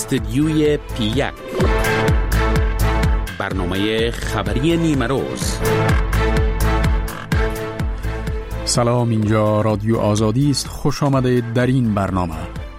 استدیوی پی1 برنامه خبری نیمه روز. سلام، اینجا رادیو آزادی است. خوش آمده در این برنامه.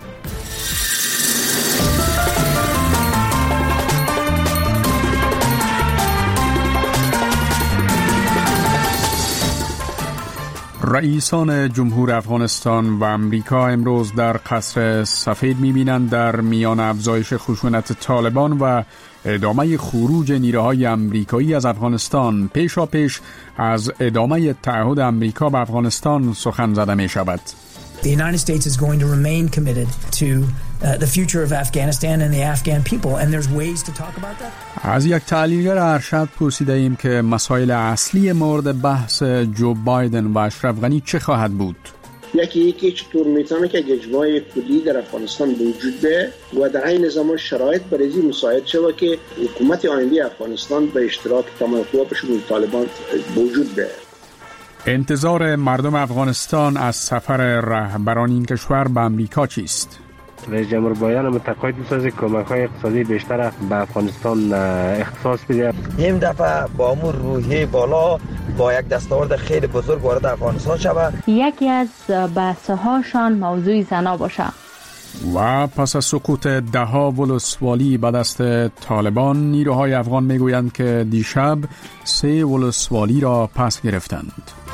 رئیسان جمهور افغانستان و امریکا امروز در قصر سفید می‌بینند در میان افزایش خشونت طالبان و ادامه خروج نیروهای امریکایی از افغانستان پیشاپیش از ادامه تعهد امریکا به افغانستان سخن زده می‌شود. The United States is going to remain committed to the future of Afghanistan and the Afghan people, and there's ways to talk about that. از یک تحلیلگر ارشد پرسیده ایم که مسائل اصلی مورد بحث جو بایدن و اشرف غنی چه خواهد بود؟ یکی چطور میتونه که اجماع کلی در افغانستان وجود به و در این زمان شرایط برای مساعد شود که حکومت آینده افغانستان به اشتراک تمام قواشون طالبان وجود به. انتظار مردم افغانستان از سفر رهبران این کشور به امریکا چیست؟ رئیس جمهور بایدن متقاعد می‌سازد که کمک‌های اقتصادی بیشتر به افغانستان اختصاص بده. این دفعه با امور روحیه بالا با یک دستاورد خیلی بزرگ وارد افغانستان شود. یکی از بحث‌هاشان موضوع زنا باشه. و پس از سقوط ده‌ها ولسوالی به دست طالبان، نیروهای افغان میگویند که دیشب 3 ولسوالی را پس گرفتند.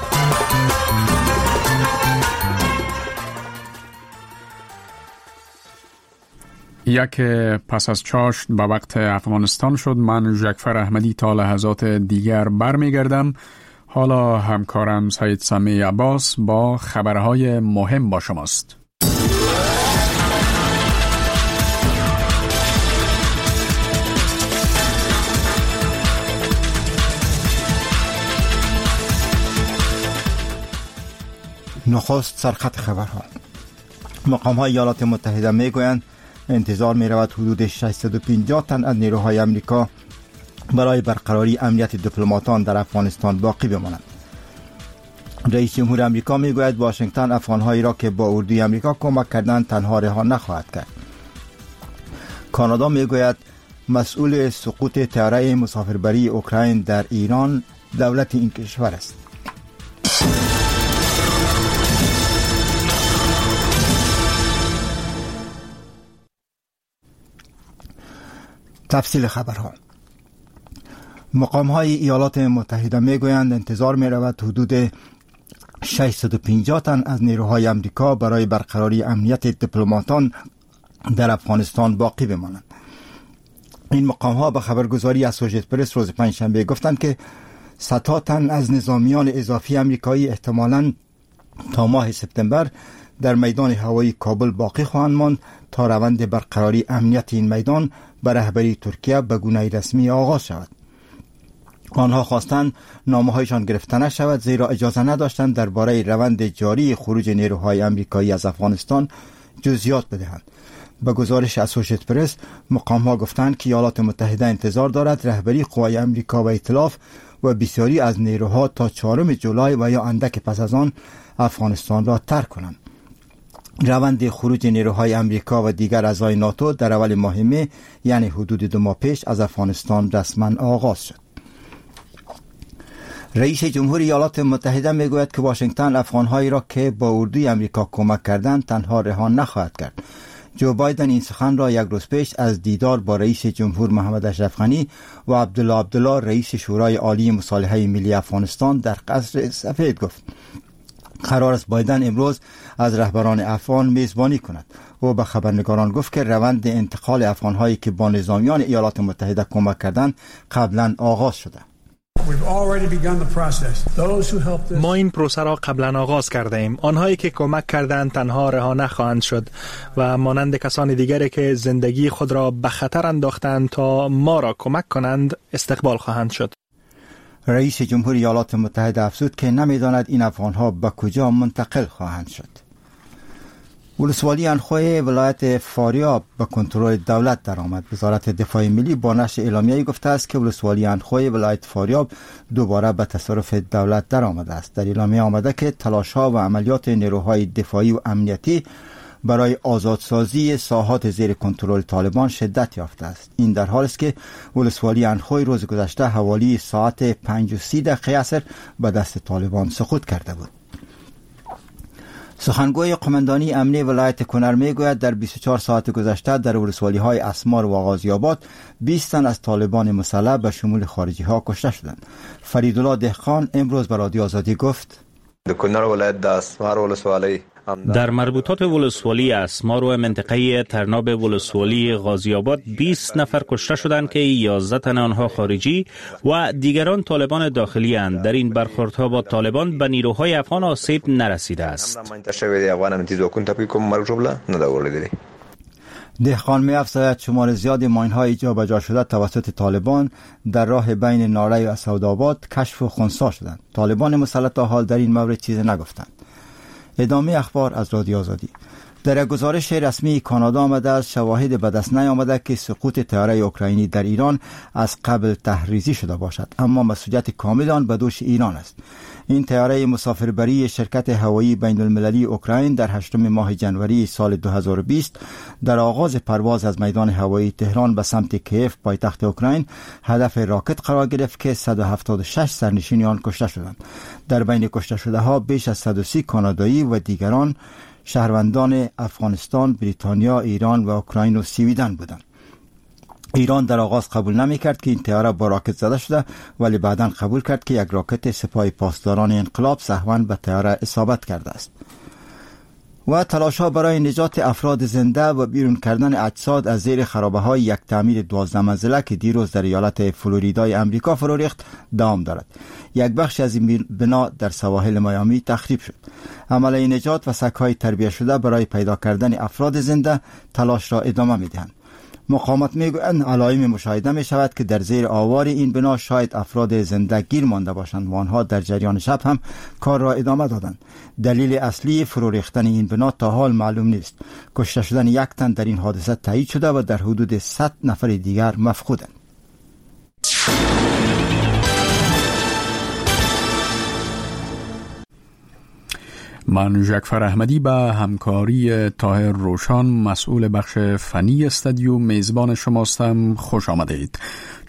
یک پس از چاشت به وقت افغانستان شد. من ژکفر احمدی تا لحظات دیگر برمیگردم. حالا همکارم سید سمی عباس با خبرهای مهم با شماست. نخست سرخط خبرها. مقام‌های ایالات متحده میگویند انتظار می‌رود حدود 650 تن از نیروهای امریکا برای برقراری امنیت دیپلماتان در افغانستان باقی بمانند. رئیس جمهور امریکا میگوید واشنگتن افغان‌هایی را که با اردوی امریکا کمک کردند تنها رها نخواهد کرد. کانادا میگوید مسئول سقوط طیاره مسافربری اوکراین در ایران دولت این کشور است. تفصیل خبرها. مقام‌های ایالات متحده میگویند انتظار می‌رود حدود 650 تن از نیروهای امریکا برای برقراری امنیت دیپلماتان در افغانستان باقی بمانند. این مقام‌ها به خبرگزاری اسوشییتد پرس روز پنجشنبه گفتند که 100 تن از نظامیان اضافی امریکایی احتمالاً تا ماه سپتامبر در میدان هوایی کابل باقی خواهند ماند تا روند برقراری امنیت این میدان به رهبری ترکیه به گونه رسمی آغاز شود. آنها خواستند نامه‌هایشان گرفته نشود زیرا اجازه نداشتند درباره روند جاری خروج نیروهای امریکایی از افغانستان جزئیات بدهند. به گزارش اسوشییتد پرس، مقام‌ها گفتند که ایالات متحده انتظار دارد رهبری قوای امریکا و ائتلاف و بسیاری از نیروها تا 4 جولای و یا اندک پس از آن افغانستان را ترک کنند. روند خروج نیروهای امریکا و دیگر اعضای ناتو در اول ماه می، یعنی حدود 2 ماه پیش، از افغانستان رسما آغاز شد. رئیس جمهور ایالات متحده میگوید که واشنگتن افغانهایی را که با اردوی امریکا کمک کردند تنها رها نخواهد کرد. جو بایدن این سخن را یک روز پیش از دیدار با رئیس جمهور محمد اشرف غنی و عبدالله رئیس شورای عالی مصالحه ملی افغانستان در قصر سفید گفت. قرار است بایدن امروز از رهبران افغان میزبانی کند. او به خبرنگاران گفت که روند انتقال افغانهایی که با نظامیان ایالات متحده کمک کردند قبلا آغاز شده. ما این پروسه را قبلا آغاز کرده ایم. آنهایی که کمک کردند تنها رها نخواهند شد و مانند کسان دیگری که زندگی خود را به خطر انداختند تا ما را کمک کنند استقبال خواهند شد. رئیس جمهور ایالات متحده افزود که نمیداند این افغانها به کجا منتقل خواهند شد. ولسوالی انخوی ولایت فاریاب به کنترل دولت درآمد. وزارت دفاع ملی با نشر اعلامیه‌ای گفته است که ولسوالی انخوی ولایت فاریاب دوباره به تصرف دولت درآمده است. در اعلامیه آمده که تلاش‌ها و عملیات نیروهای دفاعی و امنیتی برای آزادسازی ساحات زیر کنترل طالبان شدت یافته است. این در حالی است که ولسوالی اندخوی روز گذشته حوالی ساعت 5:30 عصر به دست طالبان سقوط کرده بود. سخنگوی قماندانی امنی ولایت کنر میگوید در 24 ساعت گذشته در ولسوالی های اسمار و غازی‌آباد 20 تن از طالبان مسلح به شمول خارجی ها کشته شدند. فریدالله دهقان امروز به رادیو آزادی گفت: در کنر ولایت د اسمار ولسوالی در مربوطات ولسوالی اسمار و منطقه ترناب ولسوالی غازی‌آباد 20 نفر کشته شدند که 11 تن آنها خارجی و دیگران طالبان داخلی اند. در این برخوردها با طالبان به نیروهای افغان آسیب نرسیده است. دهقان می افزاید شمار زیاد ماین‌های جابجا شده توسط طالبان در راه بین ناره و اسدآباد کشف و خنثی شدند. طالبان مسلح تا حال در این مورد چیزی نگفتند. ادامه اخبار از رادیو آزادی. در یک گزارش رسمی کانادا آمده است شواهد به دست نیامده که سقوط طیاره اوکراینی در ایران از قبل تحریزی شده باشد، اما مسئولیت کامل آن به دوش ایران است. این طیاره مسافربری شرکت هوایی بین المللی اوکراین در 8 ماه جنوری سال 2020 در آغاز پرواز از میدان هوایی تهران به سمت کیف پایتخت اوکراین هدف راکت قرار گرفت که 176 سرنشین آن کشته شدند. در بین کشته شده ها بیش از 130 کانادایی و دیگران شهروندان افغانستان، بریتانیا، ایران و اوکراین و سویدن بودند. ایران در آغاز قبول نمی کرد که این طیاره با راکت زده شده، ولی بعداً قبول کرد که یک راکت سپاه پاسداران انقلاب سهواً به طیاره اصابت کرده است. و تلاش‌ها برای نجات افراد زنده و بیرون کردن اجساد از زیر خرابه‌های یک تعمیر 12 منزله که دیروز در ایالت فلوریدای امریکا فرو ریخت دوام دارد. یک بخش از این بنا در سواحل میامی تخریب شد. عمل نجات و سگ‌های تربیت شده برای پیدا کردن افراد زنده تلاش را ادامه می‌دهند. مقامات میگویند علائم مشاهده می شود که در زیر آوار این بنا شاید افراد زنده گیر مانده باشند و آنها در جریان شب هم کار را ادامه دادند. دلیل اصلی فرو ریختن این بنا تا حال معلوم نیست. کشته شدن یک تن در این حادثه تایید شده و در حدود 100 نفر دیگر مفقودند. من جعفر احمدی به همکاری طاهر روشان مسئول بخش فنی استودیو میزبان شماستم. خوش آمدید.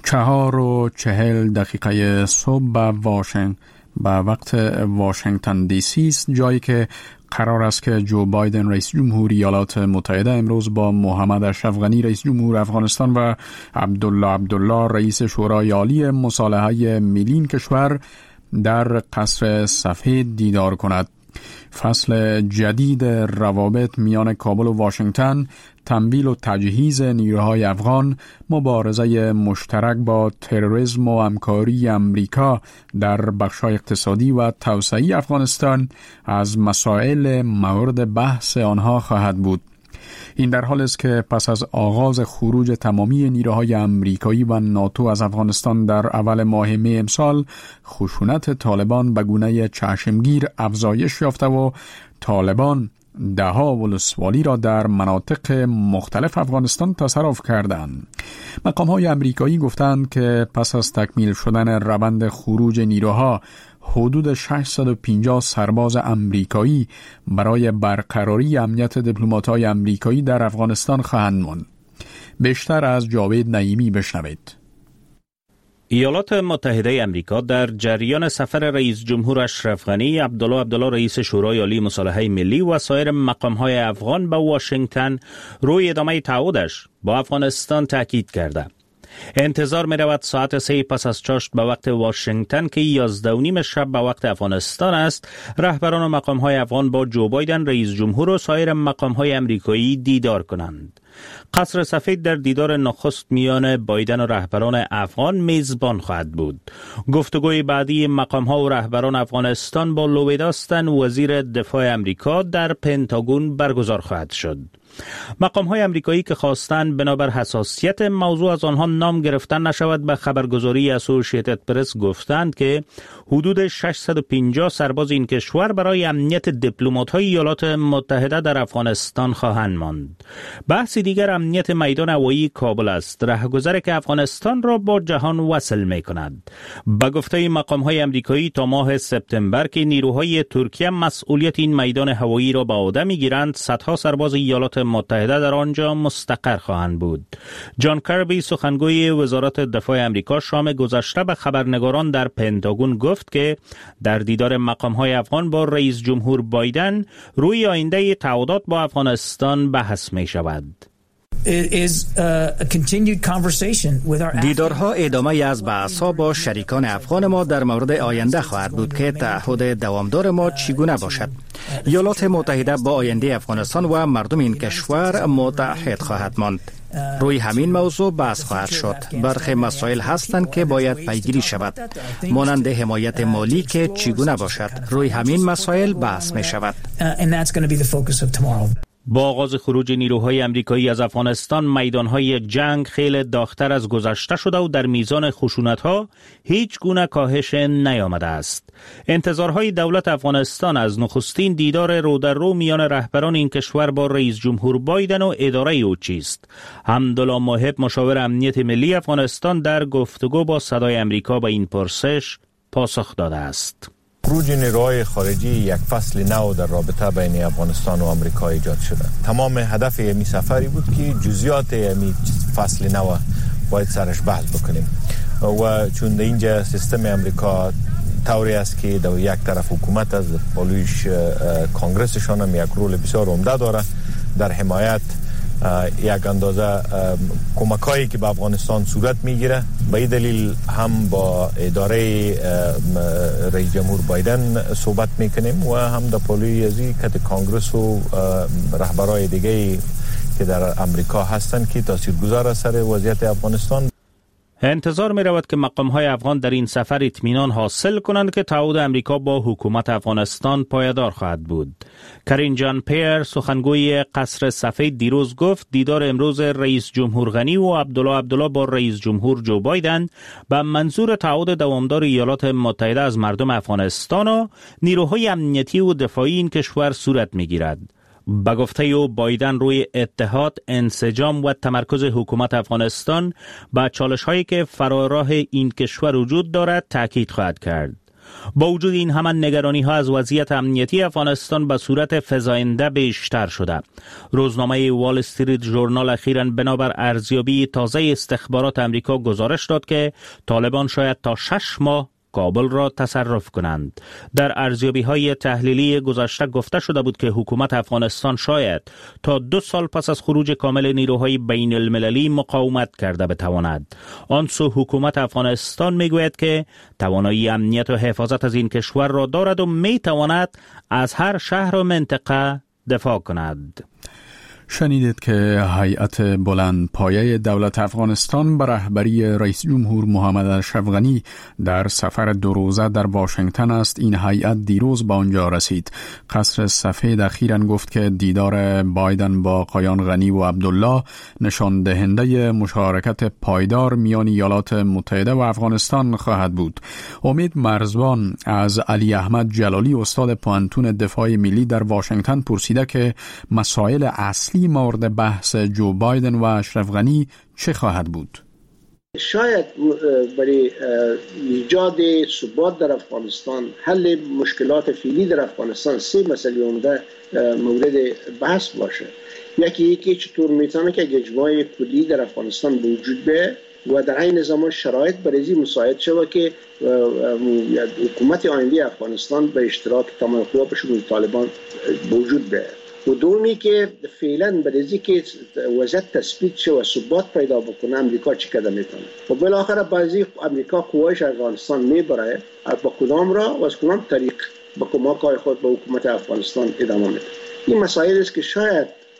4:40 صبح به وقت واشنگتن دی سی است، جایی که قرار است که جو بایدن رئیس جمهور ایالات متحده امروز با محمد اشرف غنی رئیس جمهور افغانستان و عبدالله رئیس شورای عالی مصالحه ملی کشور در قصر سفید دیدار کند. فصل جدید روابط میان کابل و واشنگتن، تمویل و تجهیز نیروهای افغان، مبارزه مشترک با تروریسم و همکاری امریکا در بخش‌های اقتصادی و توسعه افغانستان از مسائل مورد بحث آنها خواهد بود. این در حالی است که پس از آغاز خروج تمامی نیروهای امریکایی و ناتو از افغانستان در اول ماه می امسال، خشونت طالبان به گونه چشمگیر افزایش یافته و طالبان ده‌ها ولسوالی را در مناطق مختلف افغانستان تصرف کردند. مقام‌های امریکایی گفتند که پس از تکمیل شدن روند خروج نیروها، حدود 650 سرباز امریکایی برای برقراری امنیت دیپلمات‌های امریکایی در افغانستان خواهند ماند. بیشتر از جاوید نعیمی بشنوید. ایالات متحده امریکا در جریان سفر رئیس جمهور اشرف غنی، عبدالله رئیس شورای عالی مصالحه ملی و سایر مقام‌های افغان به واشنگتن روی ادامه تعهدش با افغانستان تاکید کرده. انتظار می رود ساعت 3 پس از چاشت به وقت واشنگتن که 11:30 شب به وقت افغانستان است، رهبران و مقام‌های افغان با جو بایدن رئیس جمهور و سایر مقام‌های امریکایی دیدار کنند. قصر سفید در دیدار نخست میان بایدن و رهبران افغان میزبان خواهد بود. گفتگوی بعدی مقام‌ها و رهبران افغانستان با لوید آستن وزیر دفاع امریکا در پنتاگون برگزار خواهد شد. مقام‌های آمریکایی که خواستند بنابر حساسیت موضوع از آنها نام گرفتن نشود به خبرگزاری اسوسییتد پرس گفتند که حدود 650 سرباز این کشور برای امنیت دیپلمات‌های ایالات متحده در افغانستان خواهند ماند. بحث دیگر امنیت میدان هوایی کابل است، رهگذری که افغانستان را با جهان وصل می‌کند. به گفته مقام‌های آمریکایی تا ماه سپتامبر که نیروهای ترکیه مسئولیت این میدان هوایی را به عهده می‌گیرند، صدها سرباز ایالات متحده در آنجا مستقر خواهند بود. جان کربی سخنگوی وزارت دفاع آمریکا شام گذشته به خبرنگاران در پنتاگون گفت که در دیدار مقام‌های افغان با رئیس جمهور بایدن روی آینده تعهدات با افغانستان بحث می‌شود. دیدارها ادامه از بحث‌ها با شریکان افغان ما در مورد آینده خواهد بود که تعهد دوامدار ما چگونه باشد. ایالات متحده با آینده افغانستان و مردم این کشور متحد خواهد ماند. روی همین موضوع بحث خواهد شد. برخی مسائل هستند که باید پیگیری شود، مانند حمایت مالی که چگونه باشد. روی همین مسائل بحث می شود. با آغاز خروج نیروهای آمریکایی از افغانستان، میدانهای جنگ خیلی داغ‌تر از گذشته شده و در میزان خشونت‌ها هیچ گونه کاهش نیامده است. انتظارهای دولت افغانستان از نخستین دیدار رو در رو میان رهبران این کشور با رئیس جمهور بایدن و اداره او چیست؟ حمدالله محب، مشاور امنیت ملی افغانستان، در گفتگو با صدای آمریکا به این پرسش پاسخ داده است. خروج نیروهای خارجی یک فصل نو در رابطه بین افغانستان و آمریکا ایجاد شده. تمام هدف این سفری بود که جزئیات این فصل نو باید سرش بحث بکنیم و چون در اینجا سیستم آمریکا طوری است که در یک طرف حکومت از پالویش کانگرسشان هم یک رول بسیار عمده داره در حمایت یک اندازه کمکایی که به افغانستان صورت میگیره. به این دلیل هم با اداره رئیس جمهور بایدن صحبت میکنیم و هم در پالوی ازی کت کانگرس و رهبرای دیگه که در امریکا هستند که تاثیرگذار سر وضعیت افغانستان. انتظار می رود که مقام‌های افغان در این سفر اطمینان حاصل کنند که تعهد آمریکا با حکومت افغانستان پایدار خواهد بود. کرین جان پیر، سخنگوی قصر سفید، دیروز گفت دیدار امروز رئیس جمهور غنی و عبدالله با رئیس جمهور جو بایدن به منظور تعهد دوامدار ایالات متحده از مردم افغانستان و نیروهای امنیتی و دفاعی این کشور صورت می گیرد. به گفته او بایدن روی اتحاد، انسجام و تمرکز حکومت افغانستان با چالش‌هایی که فراراه این کشور وجود دارد تاکید خواهد کرد. با وجود این همه نگرانی‌ها از وضعیت امنیتی افغانستان به صورت فزاینده بیشتر شده. روزنامه وال استریت ژورنال اخیراً بنابر ارزیابی تازه استخبارات آمریکا گزارش داد که طالبان شاید تا 6 ماه کابل را تصرف کنند. در ارزیابی‌های تحلیلی گذشته گفته شده بود که حکومت افغانستان شاید تا 2 سال پس از خروج کامل نیروهای بین المللی مقاومت کرده بتواند. آن سو حکومت افغانستان میگوید که توانایی امنیت و حفاظت از این کشور را دارد و میتواند از هر شهر و منطقه دفاع کند. شنیدید که هیئت بلند پایه دولت افغانستان به رهبری رئیس جمهور محمد اشرف غنی در سفر 2 روزه در واشنگتن است. این هیئت دیروز به آنجا رسید. قصر سفید اخیراً گفت که دیدار بایدن با آقایان غنی و عبدالله نشان دهنده مشارکت پایدار میان ایالات متحده و افغانستان خواهد بود. امید مرزبان از علی احمد جلالی، استاد پوهنتون دفاع ملی در واشنگتن، پرسیده که مسائل اصلی مورد بحث جو بایدن و اشرف غنی چه خواهد بود؟ شاید برای ایجاد ثبات در افغانستان، حل مشکلات فعلی در افغانستان 3 مسئله عمده مورد بحث باشه. یکی چطور میتونه که اجماع کلی در افغانستان وجود بیاید و در این زمان شرایط برای مساعد شود که حکومت آینده افغانستان به اشتراک تمام قواشون طالبان وجود بیاید. و دومی که فعلا برای که وضعیت تثبیت شه و ثبات پیدا بکنه امریکا چی کده میکنه و بالاخره بعضی امریکا قوایش افغانستان میبره با کدام را و از کدام طریق با کمک‌های خود به حکومت افغانستان ادامه میده. این مسائل است که شاید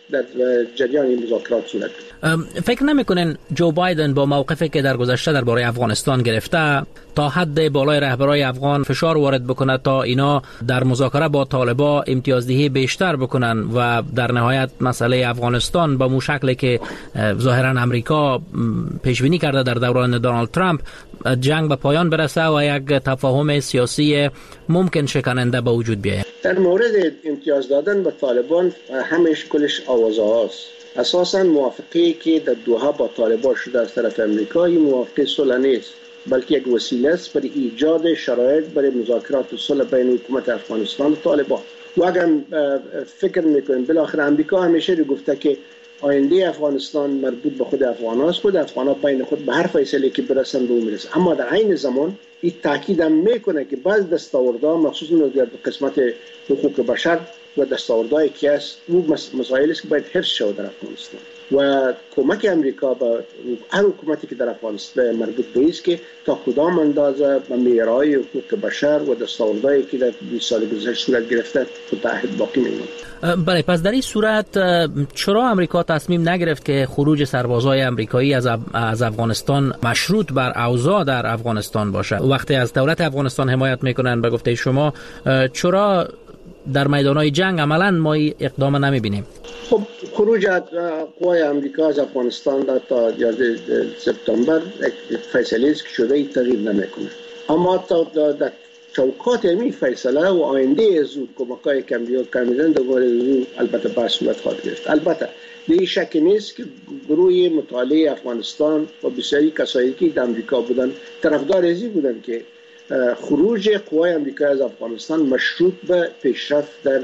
در جریان مذاکرات صورت بگیرد. فکر نمیکنین جو بایدن با موقفی که در گذشته درباره افغانستان گرفته تا حد بالای رهبرای افغان فشار وارد بکنه تا اینا در مذاکره با طالبان امتیازدهی بیشتر بکنن و در نهایت مسئله افغانستان با مو شکلی که ظاهرا امریکا پیش بینی کرده در دوران دونالد ترامپ جنگ به پایان برسه و یک تفاهم سیاسی ممکن شکننده به وجود بیاید؟ در مورد امتیاز دادن به طالبان همش کلش آوازه هاست. اساساً موافقه که در دوحه با طالبان شده از طرف امریکا این موافقه صلح نیست، بلکه یک وسیله است برای ایجاد شرایط برای مذاکرات و صلح بین حکومت افغانستان و طالبان. و اگر فکر میکنیم بالاخره امریکا همیشه گفته که آینده افغانستان مربوط به خود افغان هاست، خود افغان ها بین خود به هر فیصله که برسن به اون میرسن. اما در عین زمان این تاکید هم میکنه که بعض دستاوردها مخصوصا در قسمت حقوق بشر و دستاوردهایی که است اون مسائلی است که باید حفظ شود در افغانستان و کمک امریکا به هر حکومتی که در افغانستان مربوط به است که تا کدام اندازه به معیارهای حقوق بشر و دستاوردهایی که در 20 سال گذشته صورت گرفته متعهد باقی میماند. بله، پس در این صورت چرا امریکا تصمیم نگرفت که خروج سربازای امریکایی از افغانستان مشروط بر اوضاع در افغانستان باشه؟ وقتی از دولت افغانستان حمایت میکنن به گفته شما، چرا در میدانهای جنگ عملا ما اقدام نمیبینیم؟ خب خروج قوای امریکا از افغانستان تا 11 سپتامبر فیصله است که شده تغییر نمیکنه. اما تا در چوکات این فیصله و آینده زود کمک‌های کمیدن دوباره زود البته بحث صورت خواهد گرفت. البته به شک نیست که گروه مطالعه افغانستان و بسیاری کسایی که در امریکا بودن طرفدار ازی بودن که خروج قوای امریکا از افغانستان مشروط به پیشرفت در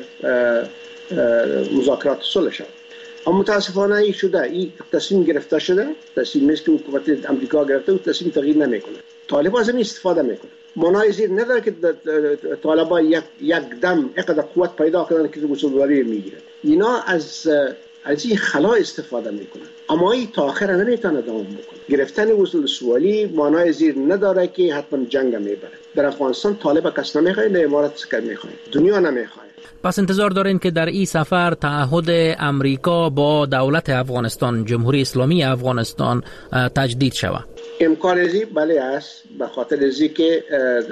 مذاکرات صلح شد. اما متاسفانه این شده، این تصمیم گرفته شده، تصمیمی است که حکومت امریکا گرفته و تصمیم تغییر نمیکنه. طالبان از این استفاده میکنه. معنای زیر نداره که طالبان یک دم اینقدر قوت پیدا کردن که وصولواری میگیرن. اینا از این خلا استفاده میکنن، اما این تا آخر نمیتونه دوام بکنه. گرفتن وصول سوالی معنای زیر نداره که حتما جنگ میبره. در افغانستان طالب کس نمیخواد، نه امارات سکر میخواد، دنیا نمیخواد. پس انتظار دارین که در این سفر تعهد امریکا با دولت افغانستان، جمهوری اسلامی افغانستان تجدید شود؟ امکان ازی بله است، به خاطر ازی که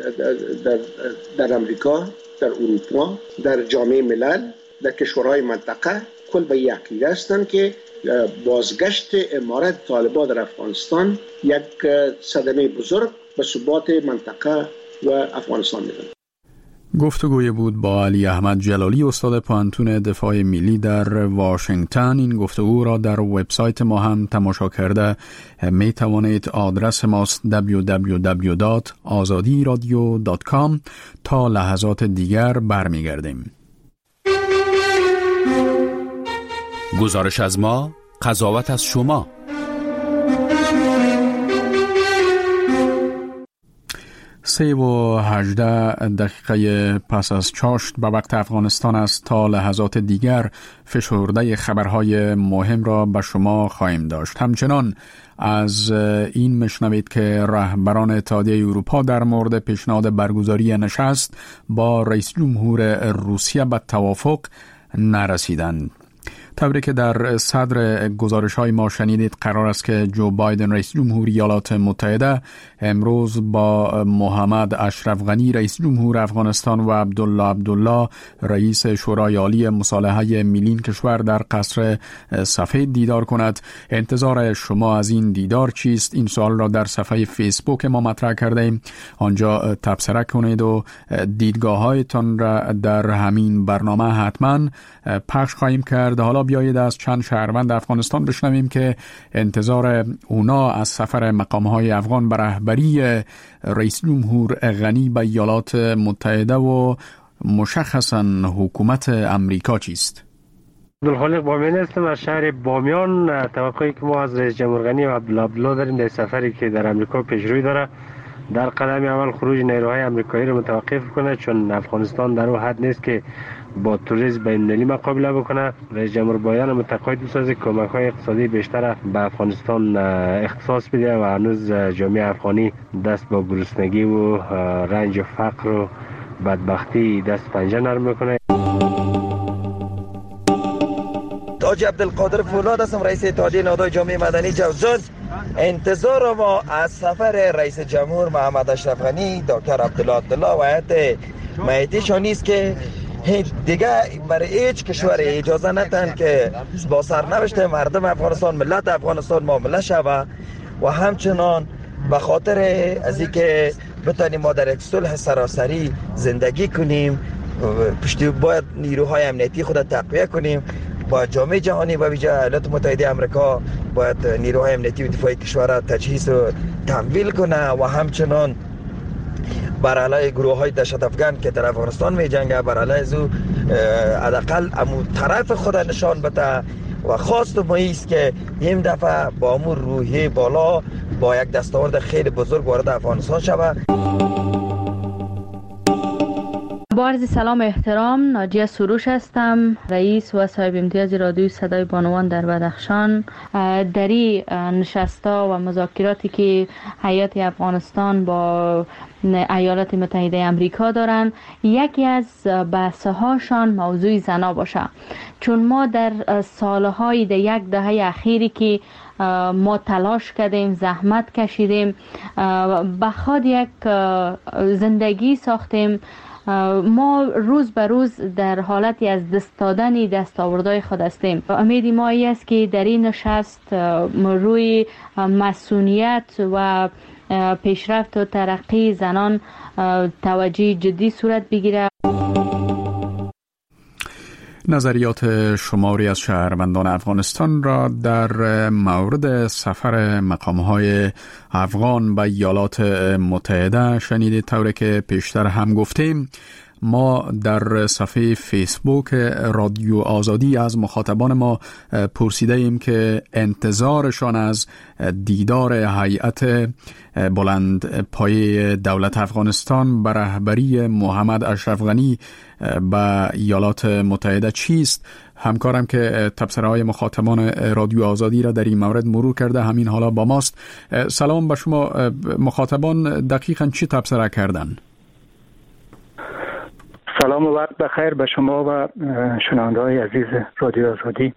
در امریکا، در اروپا، در جامعه ملل، در کشورهای منطقه کل به یکی هستند که بازگشت امارت طالبان در افغانستان یک صدمه بزرگ به ثبات منطقه و افغانستان می‌دهد. گفتگوی بود با علی احمد جلالی، استاد پوهنتون دفاع ملی در واشنگتن. این گفتگو را در وبسایت ما هم تماشا کرده می توانید. آدرس ماست www.azadiradio.com. تا لحظات دیگر برمیگردیم. گزارش از ما، قضاوت از شما. 3:18 پس از چاشت به وقت افغانستان است. تا لحظات دیگر فشرده خبرهای مهم را به شما خواهیم داشت. همچنان از این مشنوید که رهبران اتحادیه اروپا در مورد پیشنهاد برگزاری نشست با رئیس جمهور روسیه به توافق نرسیدند. طوری که در صدر گزارش های ما شنیدید، قرار است که جو بایدن رئیس جمهوری ایالات متحده امروز با محمد اشرف غنی رئیس جمهور افغانستان و عبدالله رئیس شورای عالی مصالحه ملی کشور در قصر سفید دیدار کند. انتظار شما از این دیدار چیست؟ این سوال را در صفحه فیسبوک ما مطرح کرده ایم. آنجا تبصره کنید و دیدگاه هایتان را در همین برنامه حتما پخش خواهیم کرد. حالا بیایید از چند شهروند افغانستان بشنویم که انتظار اونا از سفر مقام‌های افغان به رهبری رئیس جمهور غنی به ایالات متحده و مشخصاً حکومت امریکا چیست؟ عبدالخالق بامیان هستم از شهر بامیان. توقعی که ما از رئیس جمهور غنی و عبدالله داریم در سفری که در امریکا پیشروی داره، در قدم اول خروج نیروهای امریکایی رو متوقف کنه، چون افغانستان در اون حد نیست که با توریسم بین‌المللی مقابله بکنه. رئیس جمهور بایدن متقاعد است که کمک‌های اقتصادی بیشتر به افغانستان اختصاص بده و هنوز جامعه افغانی دست با گرسنگی و رنج و فقر و بدبختی دست پنجه نرم میکنه. حاجی عبدالقادر فولاد هستم، رئیس اتحادیه نهادهای جامعه مدنی جوزجان. انتظار ما از سفر رئیس جمهور محمد اشرف غنی، دکتر عبدالله و هیئت مهیتیشان نیست که دیگه برای هیچ کشور اجازه ندن که با سرنوشت مردم افغانستان، ملت افغانستان معامله شود و همچنان به خاطر از اینکه بتونیم ما در یک صلح سراسری زندگی کنیم باید نیروهای امنیتی خود تقویه کنیم. با جامعه جهانی و ویژه ایالات متحده آمریکا باید نیروهای امنیتی و دفاعی کشور را تجهیز و تمویل کنه و همچنان بر علیه گروه های دهشت افغان که در افغانستان می جنگه بر علیه زو حداقل امو طرف خود نشان بده و خواست ما است که این دفعه با امور روحیه بالا با یک دستاورد خیلی بزرگ وارد افغانستان شود. با عرض سلام و احترام، ناجیه سروش هستم، رئیس و صاحب امتیاز رادیوی صدای بانوان در بدخشان. در این نشستا و مذاکراتی که هیئت افغانستان با ایالات متحده امریکا دارن، یکی از بحث‌هاشان موضوع زنا باشه، چون ما در سالهای در یک دهه اخیری که ما تلاش کردیم، زحمت کشیدیم، بخواد یک زندگی ساختیم، ما روز به روز در حالتی از دست دادن دستاوردهای خود هستیم. امید ما است که در این نشست روی مسئولیت و پیشرفت و ترقی زنان توجه جدی صورت بگیره. نظریات شماری از شهروندان افغانستان را در مورد سفر مقام‌های افغان به ایالات متحده شنیدید. طوری که پیشتر هم گفتیم، ما در صفحه فیسبوک رادیو آزادی از مخاطبان ما پرسیده ایم که انتظارشان از دیدار هیئت بلند پایه دولت افغانستان به رهبری محمد اشرف غنی به ایالات متحده چیست. همکارم که تبصره‌های مخاطبان رادیو آزادی را در این مورد مرور کرده همین حالا با ماست. سلام به شما. مخاطبان دقیقاً چی تبصره کردن؟ سلام و وقت بخیر به شما و شنونده‌های عزیز رادیو آزادی.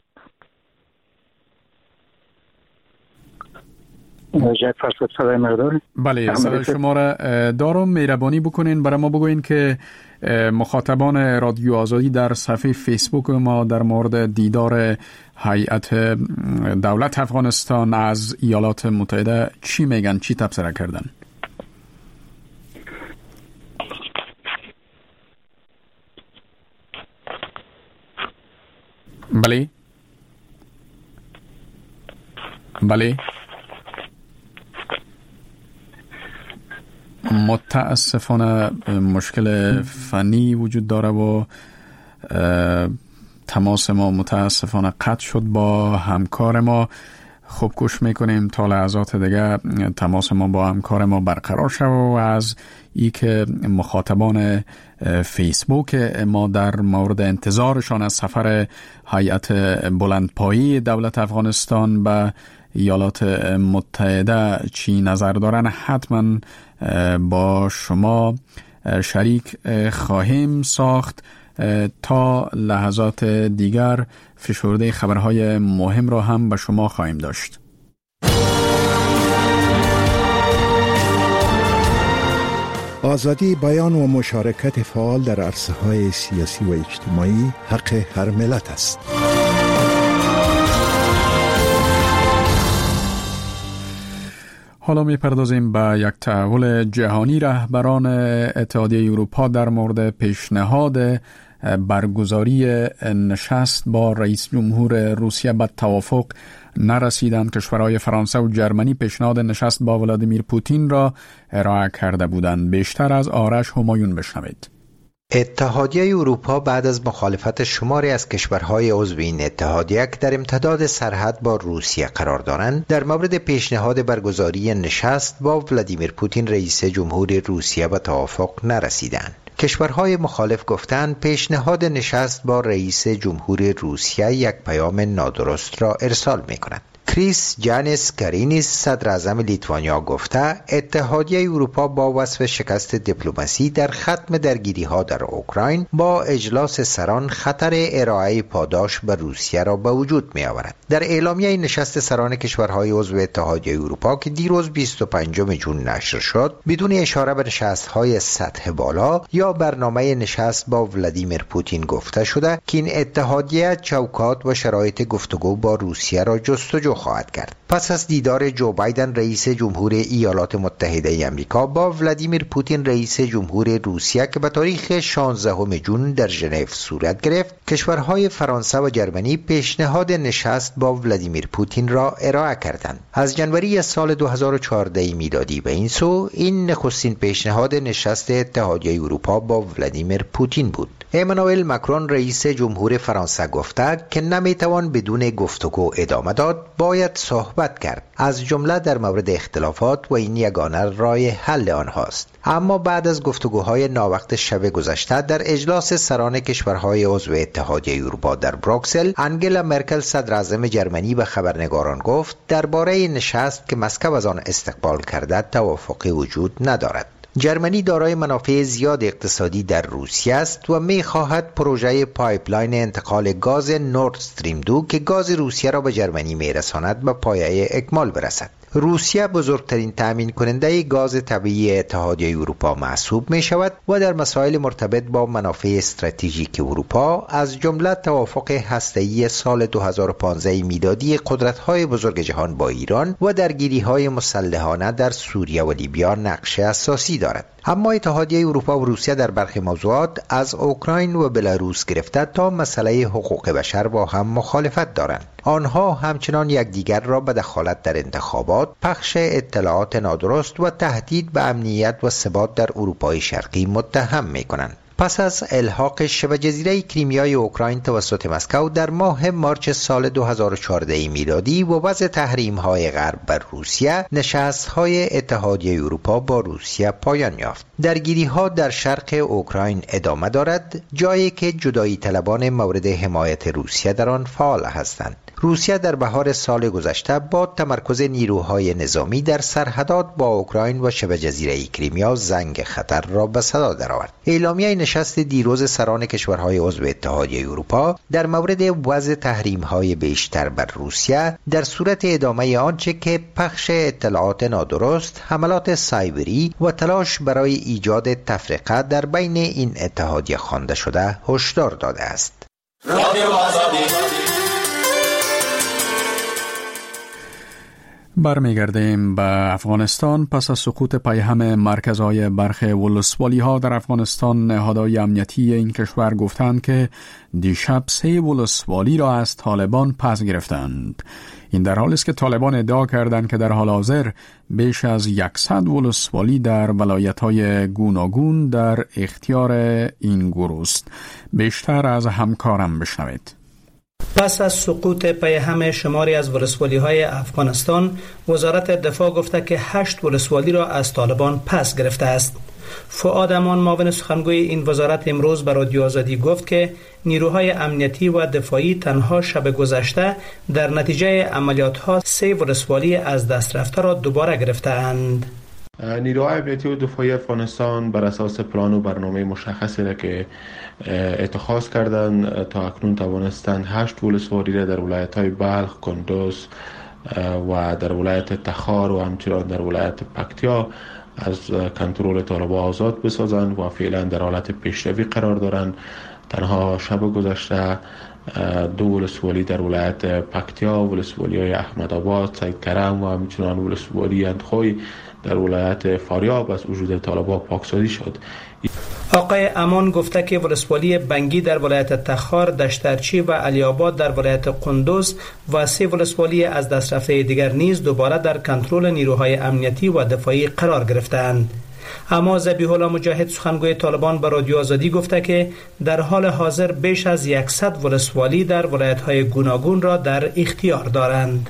جک فرصت صدای مردار. بله، صدای شما را دارم. مهربانی بکنین برای ما بگوین که مخاطبان رادیو آزادی در صفحه فیسبوک ما در مورد دیدار هیئت دولت افغانستان از ایالات متحده چی میگن، چی تبصره کردن؟ بله متاسفانه مشکل فنی وجود داره و تماس ما متاسفانه قطع شد با همکار ما. خوب گوش میکنیم تا لحظات دیگه تماس ما با همکار ما برقرار شد و از ای که مخاطبان فیسبوک ما در مورد انتظارشان از سفر هیئت بلندپایه دولت افغانستان به ایالات متحده چی نظر دارن حتما با شما شریک خواهیم ساخت. تا لحظات دیگر فشرده خبرهای مهم را هم به شما خواهیم داشت. آزادی بیان و مشارکت فعال در عرصه‌های سیاسی و اجتماعی حق هر ملت است. حالا می‌پردازیم به یک تحول جهانی. رهبران اتحادیه اروپا در مورد پیشنهاد برگزاری نشست با رئیس جمهور روسیه به توافق نرسیدند. کشورهای فرانسه و جرمنی پیشنهاد نشست با ولادیمیر پوتین را ارائه کرده بودند. بیشتر از آرش همایون بشنوید. اتحادیه اروپا بعد از مخالفت شماری از کشورهای عضو این اتحادیه که در امتداد سرحد با روسیه قرار دارند، در مورد پیشنهاد برگزاری نشست با ولادیمیر پوتین رئیس جمهور روسیه به توافق نرسیدند. کشورهای مخالف گفتند پیشنهاد نشست با رئیس جمهور روسیه یک پیام نادرست را ارسال می‌کند. کریس جانیس کارینیس صدر اعظم لیتوانیا گفته اتحادیه اروپا با وصف شکست دیپلماسی در ختم درگیری‌ها در اوکراین با اجلاس سران خطر ارائه پاداش به روسیه را به وجود می‌آورد. در اعلامیه نشست سران کشورهای عضو اتحادیه اروپا که دیروز 25 جون نشر شد، بدون اشاره به نشست‌های سطح بالا یا برنامه نشست با ولادیمیر پوتین گفته شده که این اتحادیه چوکات و شرایط گفتگو با روسیه را جستجو خواهد کرد. پس از دیدار جو بایدن رئیس جمهور ایالات متحده آمریکا با ولادیمیر پوتین رئیس جمهور روسیه که به تاریخ 16 جون در ژنو صورت گرفت، کشورهای فرانسه و جرمنی پیشنهاد نشست با ولادیمیر پوتین را ارائه کردند. از جنوری سال 2014 میلادی به این سو این نخستین پیشنهاد نشست اتحادیه اروپا با ولادیمیر پوتین بود. امانوئل ماکرون رئیس جمهور فرانسه گفته که نمیتوان بدون گفتگو ادامه داد، باید صحبت کرد، از جمله در مورد اختلافات و این یگانه راه حل آنهاست. اما بعد از گفتگوهای ناوقت شب گذشته در اجلاس سران کشورهای عضو اتحادیه اروپا در بروکسل، انگلا مرکل صدر اعظم جرمنی به خبرنگاران گفت درباره نشست که مسکو از آن استقبال کرده توافقی وجود ندارد. جرمنی دارای منافع زیاد اقتصادی در روسیه است و می‌خواهد پروژه پایپلاین انتقال گاز نورد استریم 2 که گاز روسیه را به جرمنی می‌رساند به پایه اکمال برسد. روسیه بزرگترین تامین کننده گاز طبیعی اتحادیه اروپا محسوب می شود و در مسائل مرتبط با منافع استراتژیک اروپا از جمله توافق هسته‌ای سال 2015 میلادی قدرت‌های بزرگ جهان با ایران و درگیری‌های مسلحانه در سوریه و لیبیا نقش اساسی دارد. اما اتحادیه اروپا و روسیه در برخی موضوعات از اوکراین و بلاروس گرفته تا مسئله حقوق بشر با هم مخالفت دارند. آنها همچنان یکدیگر را به دخالت در انتخابات، پخش اطلاعات نادرست و تهدید به امنیت و ثبات در اروپای شرقی متهم می‌کنند. پس از الحاق شبه جزیره کریمیای اوکراین توسط مسکو در ماه مارچ سال 2014 میلادی و وضع تحریم‌های غرب بر روسیه، نشست‌های اتحادیه اروپا با روسیه پایان یافت. درگیری‌ها در شرق اوکراین ادامه دارد، جایی که جدایی طلبان مورد حمایت روسیه در آن فعال هستند. روسیه در بهار سال گذشته با تمرکز نیروهای نظامی در سرحدات با اوکراین و شبه جزیره کریمیا زنگ خطر را به صدا درآورد. اعلامیه نشست دیروز سران کشورهای عضو اتحادیه اروپا در مورد وضع تحریم‌های بیشتر بر روسیه در صورت ادامه آنچه که پخش اطلاعات نادرست، حملات سایبری و تلاش برای ایجاد تفرقه در بین این اتحادیه خوانده شده هشدار داده است. برمیگردیم به افغانستان. پس از سقوط پیهم مرکزهای برخی ولسوالی ها در افغانستان، نهادهای امنیتی این کشور گفتند که دیشب 3 ولسوالی را از طالبان پس گرفتند. این در حالی است که طالبان ادعا کردند که در حال حاضر بیش از 100 ولسوالی در ولایت‌های گوناگون در اختیار این گروه است. بیشتر از همکارم بشنوید. پس از سقوط پیهم شماری از ولسوالی‌های افغانستان، وزارت دفاع گفته که 8 ولسوالی را از طالبان پس گرفته است. فؤاد امان، معاون سخنگوی این وزارت، امروز به رادیو آزادی گفت که نیروهای امنیتی و دفاعی تنها شب گذشته در نتیجه عملیات‌ها 3 ولسوالی از دست رفته را دوباره گرفته‌اند. نیروهای امنیتی و دفاعی افغانستان بر اساس پلان و برنامه مشخصی را که اتخاذ کردند تا اکنون توانستند 8 ولسوالی را در ولایت‌های بلخ، کندوز و در ولایت تخار و همچنین در ولایت پکتیا از کنترل طالبان آزاد بسازند و فعلا در حالت پیشروی قرار دارند. تنها شب گذشته 2 ولسوالی در ولایت پکتیا، ولسوالی‌های احمدآباد، سید کرم و همچنین ولسوالی اندخوی در ولایت فاریاب از وجود طالبان پاکسازی شد. آقای امان گفته که ولسوالی بنگی در ولایت تخار، دشترچی و علی آباد در ولایت قندوز و 3 ولسوالی از دست رفته دیگر نیز دوباره در کنترل نیروهای امنیتی و دفاعی قرار گرفتند. اما ذبیح الله مجاهد، سخنگوی طالبان، به رادیو آزادی گفته که در حال حاضر بیش از 100 ولسوالی در ولایت‌های گوناگون را در اختیار دارند.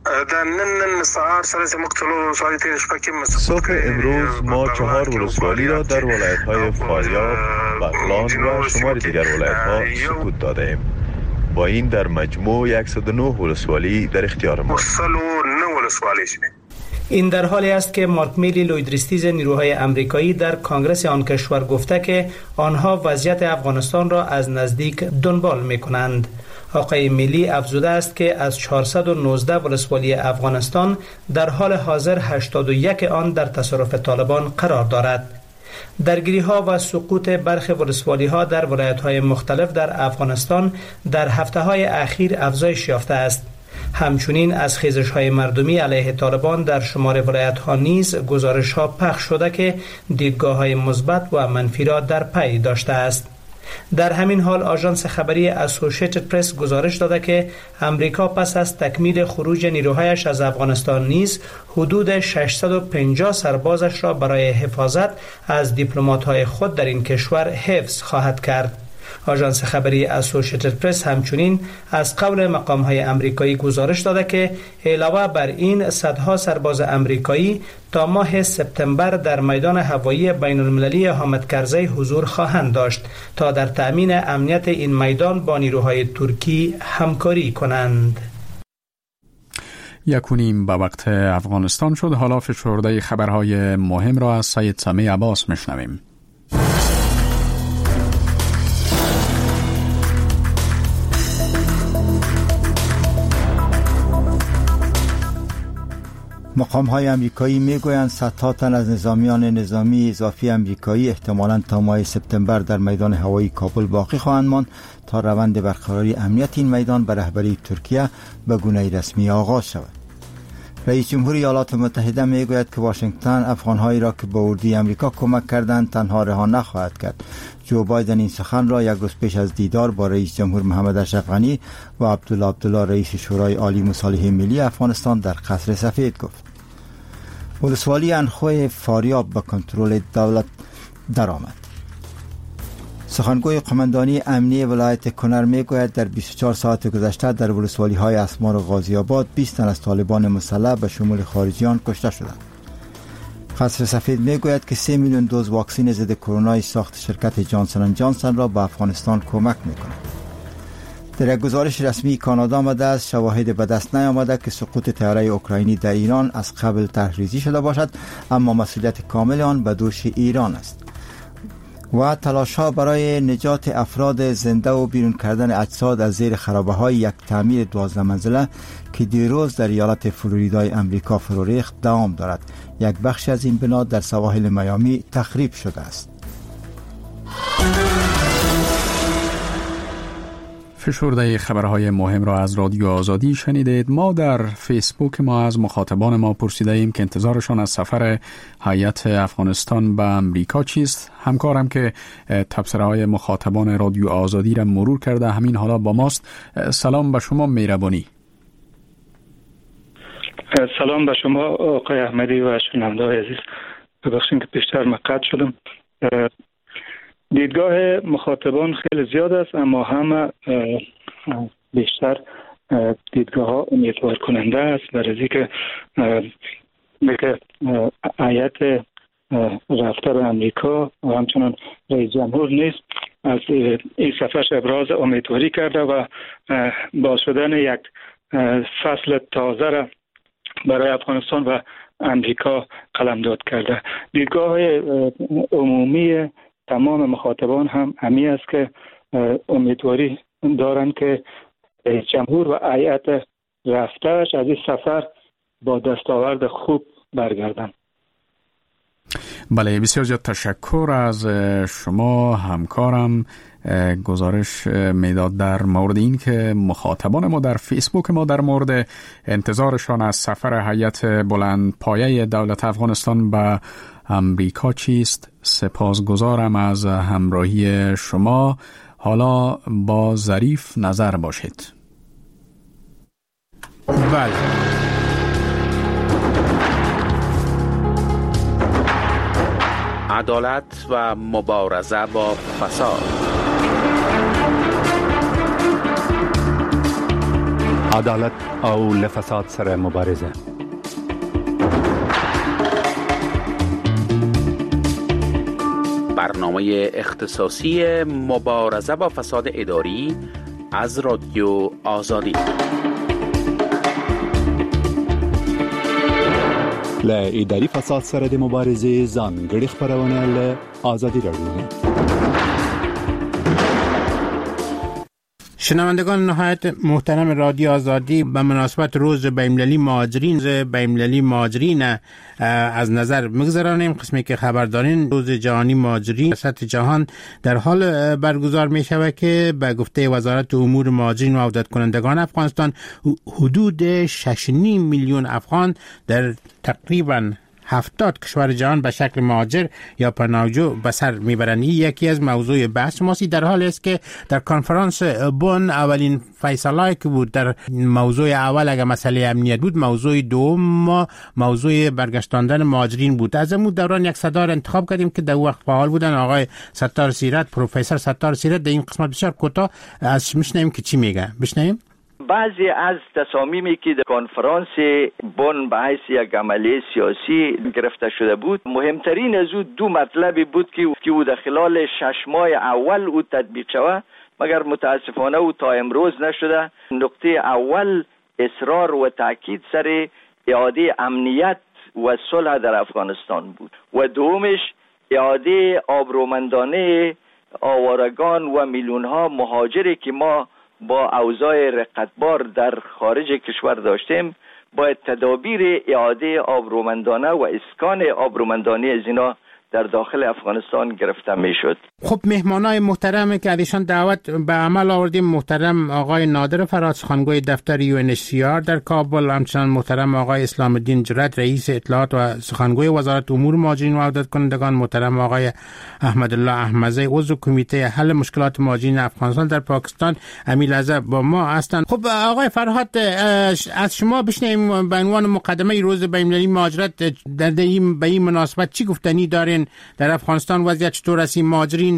صبح امروز ما 4 ولسوالی را در ولایت‌های فاریاب، بغلان و شمال دیگر ولایت‌ها سقوط دادیم. با این در مجموع 109 ولسوالی در اختیار ما. 109 ولسوالی شده. این در حالی است که مارک میلی لویدریستیز نیروهای امریکایی در کنگره آن کشور گفته که آنها وضعیت افغانستان را از نزدیک دنبال می‌کنند. آقای میلی افزوده است که از 419 ولسوالی افغانستان در حال حاضر 81 آن در تصرف طالبان قرار دارد. درگیری‌ها و سقوط برخی ولسوالی‌ها در ولایت‌های مختلف در افغانستان در هفته‌های اخیر افزایش یافته است. همچنین از خیزش‌های مردمی علیه طالبان در شمار ولایت‌ها نیز گزارش‌ها پخش شده که دیدگاه‌های مثبت و منفی را در پی داشته است. در همین حال آژانس خبری اسوسییتد پرس گزارش داده که امریکا پس از تکمیل خروج نیروهایش از افغانستان نیز حدود 650 سربازش را برای حفاظت از دیپلمات‌های خود در این کشور حفظ خواهد کرد. آژانس خبری اسوسییتد پرس همچنین از قول مقام‌های امریکایی گزارش داده که علاوه بر این صدها سرباز امریکایی تا ماه سپتامبر در میدان هوایی بین المللی حامد کرزی حضور خواهند داشت تا در تأمین امنیت این میدان با نیروهای ترکی همکاری کنند. 1:30 به وقت افغانستان شد. حالا فشرده خبرهای مهم را از سید سمیع عباس میشنویم. مقام‌های امریکایی میگویند صدها تن از نظامیان نظامی اضافی امریکایی احتمالاً تا ماه سپتامبر در میدان هوایی کابل باقی خواهند ماند تا روند برقراری امنیت این میدان به رهبری ترکیه به گونه رسمی آغاز شود. رئیس جمهور ایالات متحده میگوید که واشنگتن افغان‌هایی را که به اردوی امریکا کمک کردند تنها رها نخواهد کرد. جو بایدن این سخن را یک روز پیش از دیدار با رئیس جمهور محمد اشرف غنی و عبدالله رئیس شورای عالی مصالحه ملی افغانستان در قصر سفید گفت. ولسوالی انخوی فاریاب به کنترل دولت درآمد. سخنگوی قماندانی امنی ولایت کنر میگوید در 24 ساعت گذشته در ولسوالی های اسمار و غازی آباد 20 تن از طالبان مسلح به شمول خارجیان کشته شدند. قصر سفید میگوید که 3 میلیون دوز واکسن ضد کرونا ساخت شرکت جانسن اند جانسن را به افغانستان کمک میکند. در یک گزارش رسمی کانادا آمده است شواهد به دست نیامده که سقوط طیاره اوکراینی در ایران از قبل طرحریزی شده باشد، اما مسئولیت کامل آن به دوش ایران است. و تلاش‌ها برای نجات افراد زنده و بیرون کردن اجساد از زیر خرابه‌های یک تعمیر 12 منزله که دیروز در ایالت فلوریدای امریکا فرو ریخت دوام دارد. یک بخش از این بنا در سواحل میامی تخریب شده است. فشرده خبرهای مهم را از رادیو آزادی شنیدید. ما در فیسبوک ما از مخاطبان ما پرسیده ایم که انتظارشان از سفر هیئت افغانستان به امریکا چیست. همکارم که تبصره‌های مخاطبان رادیو آزادی را مرور کرده همین حالا با ماست. سلام به شما مهربانی. سلام به شما آقای احمدی و شنونده‌های عزیز. ببخشید که بیشتر مقطع شدم. دیدگاه مخاطبان خیلی زیاد است، اما همه بیشتر دیدگاه ها امیدوار کننده است برای که هیئت رفته به امریکا و همچنان رئیس جمهور نیز از این سفرش ابراز امیدواری کرده و با شدن یک فصل تازه را برای افغانستان و امریکا قلمداد کرده. دیدگاه عمومی تمام مخاطبان هم همی است که امیدواری دارند که رئیس جمهور و هیئت رفته‌اش از این سفر با دستاورد خوب برگردند. بله، بسیار زیاد تشکر از شما. همکارم گزارش میداد در مورد این که مخاطبان ما در فیسبوک ما در مورد انتظارشان از سفر هیئت بلند پایه دولت افغانستان به امریکا چیست. سپاسگزارم از همراهی شما. حالا با ظریف نظر باشید. بله، عدالت و مبارزه با فساد. عدالت او لفساد سره مبارزه. برنامه اختصاصی مبارزه با فساد اداری از رادیو آزادی. له اداري فساد سره د مبارزې ځانګړي خبرونه له آزادی رادیو. شنوندگان نهایت محترم رادیو آزادی، به مناسبت روز بین‌المللی مهاجرین از نظر می‌گذرانیم. قسمی که خبر دارین روز جهانی مهاجرین سطح جهان در حال برگزار می‌شود که به گفته وزارت امور مهاجرین و عودت کنندگان افغانستان حدود 6.5 میلیون افغان در تقریباً 70 کشور جهان به شکل مهاجر یا پناهجو به سر میبرند. یکی از موضوع بحث ماست در حال است که در کنفرانس بن اولین فیصله که بود در موضوع اول اگر مسئله امنیت بود، موضوع دوم موضوع برگشتاندن مهاجرین بود. از اون دوران یک صدا را انتخاب کردیم که در وقت فعال بودن آقای ستار سیرت، پروفسور ستار سیرت. در این قسمت بسیار کوتاه از میشنویم که چی میگه. بشنویم. بعضی از تصامیمی که در کنفرانس بن به حیث یک عملیه سیاسی گرفته شده بود، مهمترین از او دو مطلبی بود که او در خلال 6 ماه اول او تطبیق شود، مگر متاسفانه او تا امروز نشده. نقطه اول اصرار و تاکید سر اعاده امنیت و صلح در افغانستان بود و دومش اعاده آبرومندانه آوارگان و میلیون ها مهاجری که ما با اوضاع رقتبار در خارج کشور داشتیم، باید تدابیر اعاده آبرومندانه و اسکان آبرومندانه از اینا در داخل افغانستان گرفته می شد. خب مهمانای محترم که ازشان دعوت به عمل آوردیم، محترم آقای نادر فراد، سخنگوی دفتر UNHCR در کابل، همچنان محترم آقای اسلام الدین جرات، رئیس اطلاعات و سخنگوی وزارت امور مهاجرین و عودت کنندگان، محترم آقای احمدالله احمزی، عضو کمیته حل مشکلات مهاجرین افغانستان در پاکستان، امیل ازا با ما هستند. خب آقای فرهاد، از شما بشنویم به عنوان مقدمه روز بین‌المللی مهاجرت به این مناسبت چی گفتنی دارین؟ در افغانستان وضعیت چطور است؟ مهاجرین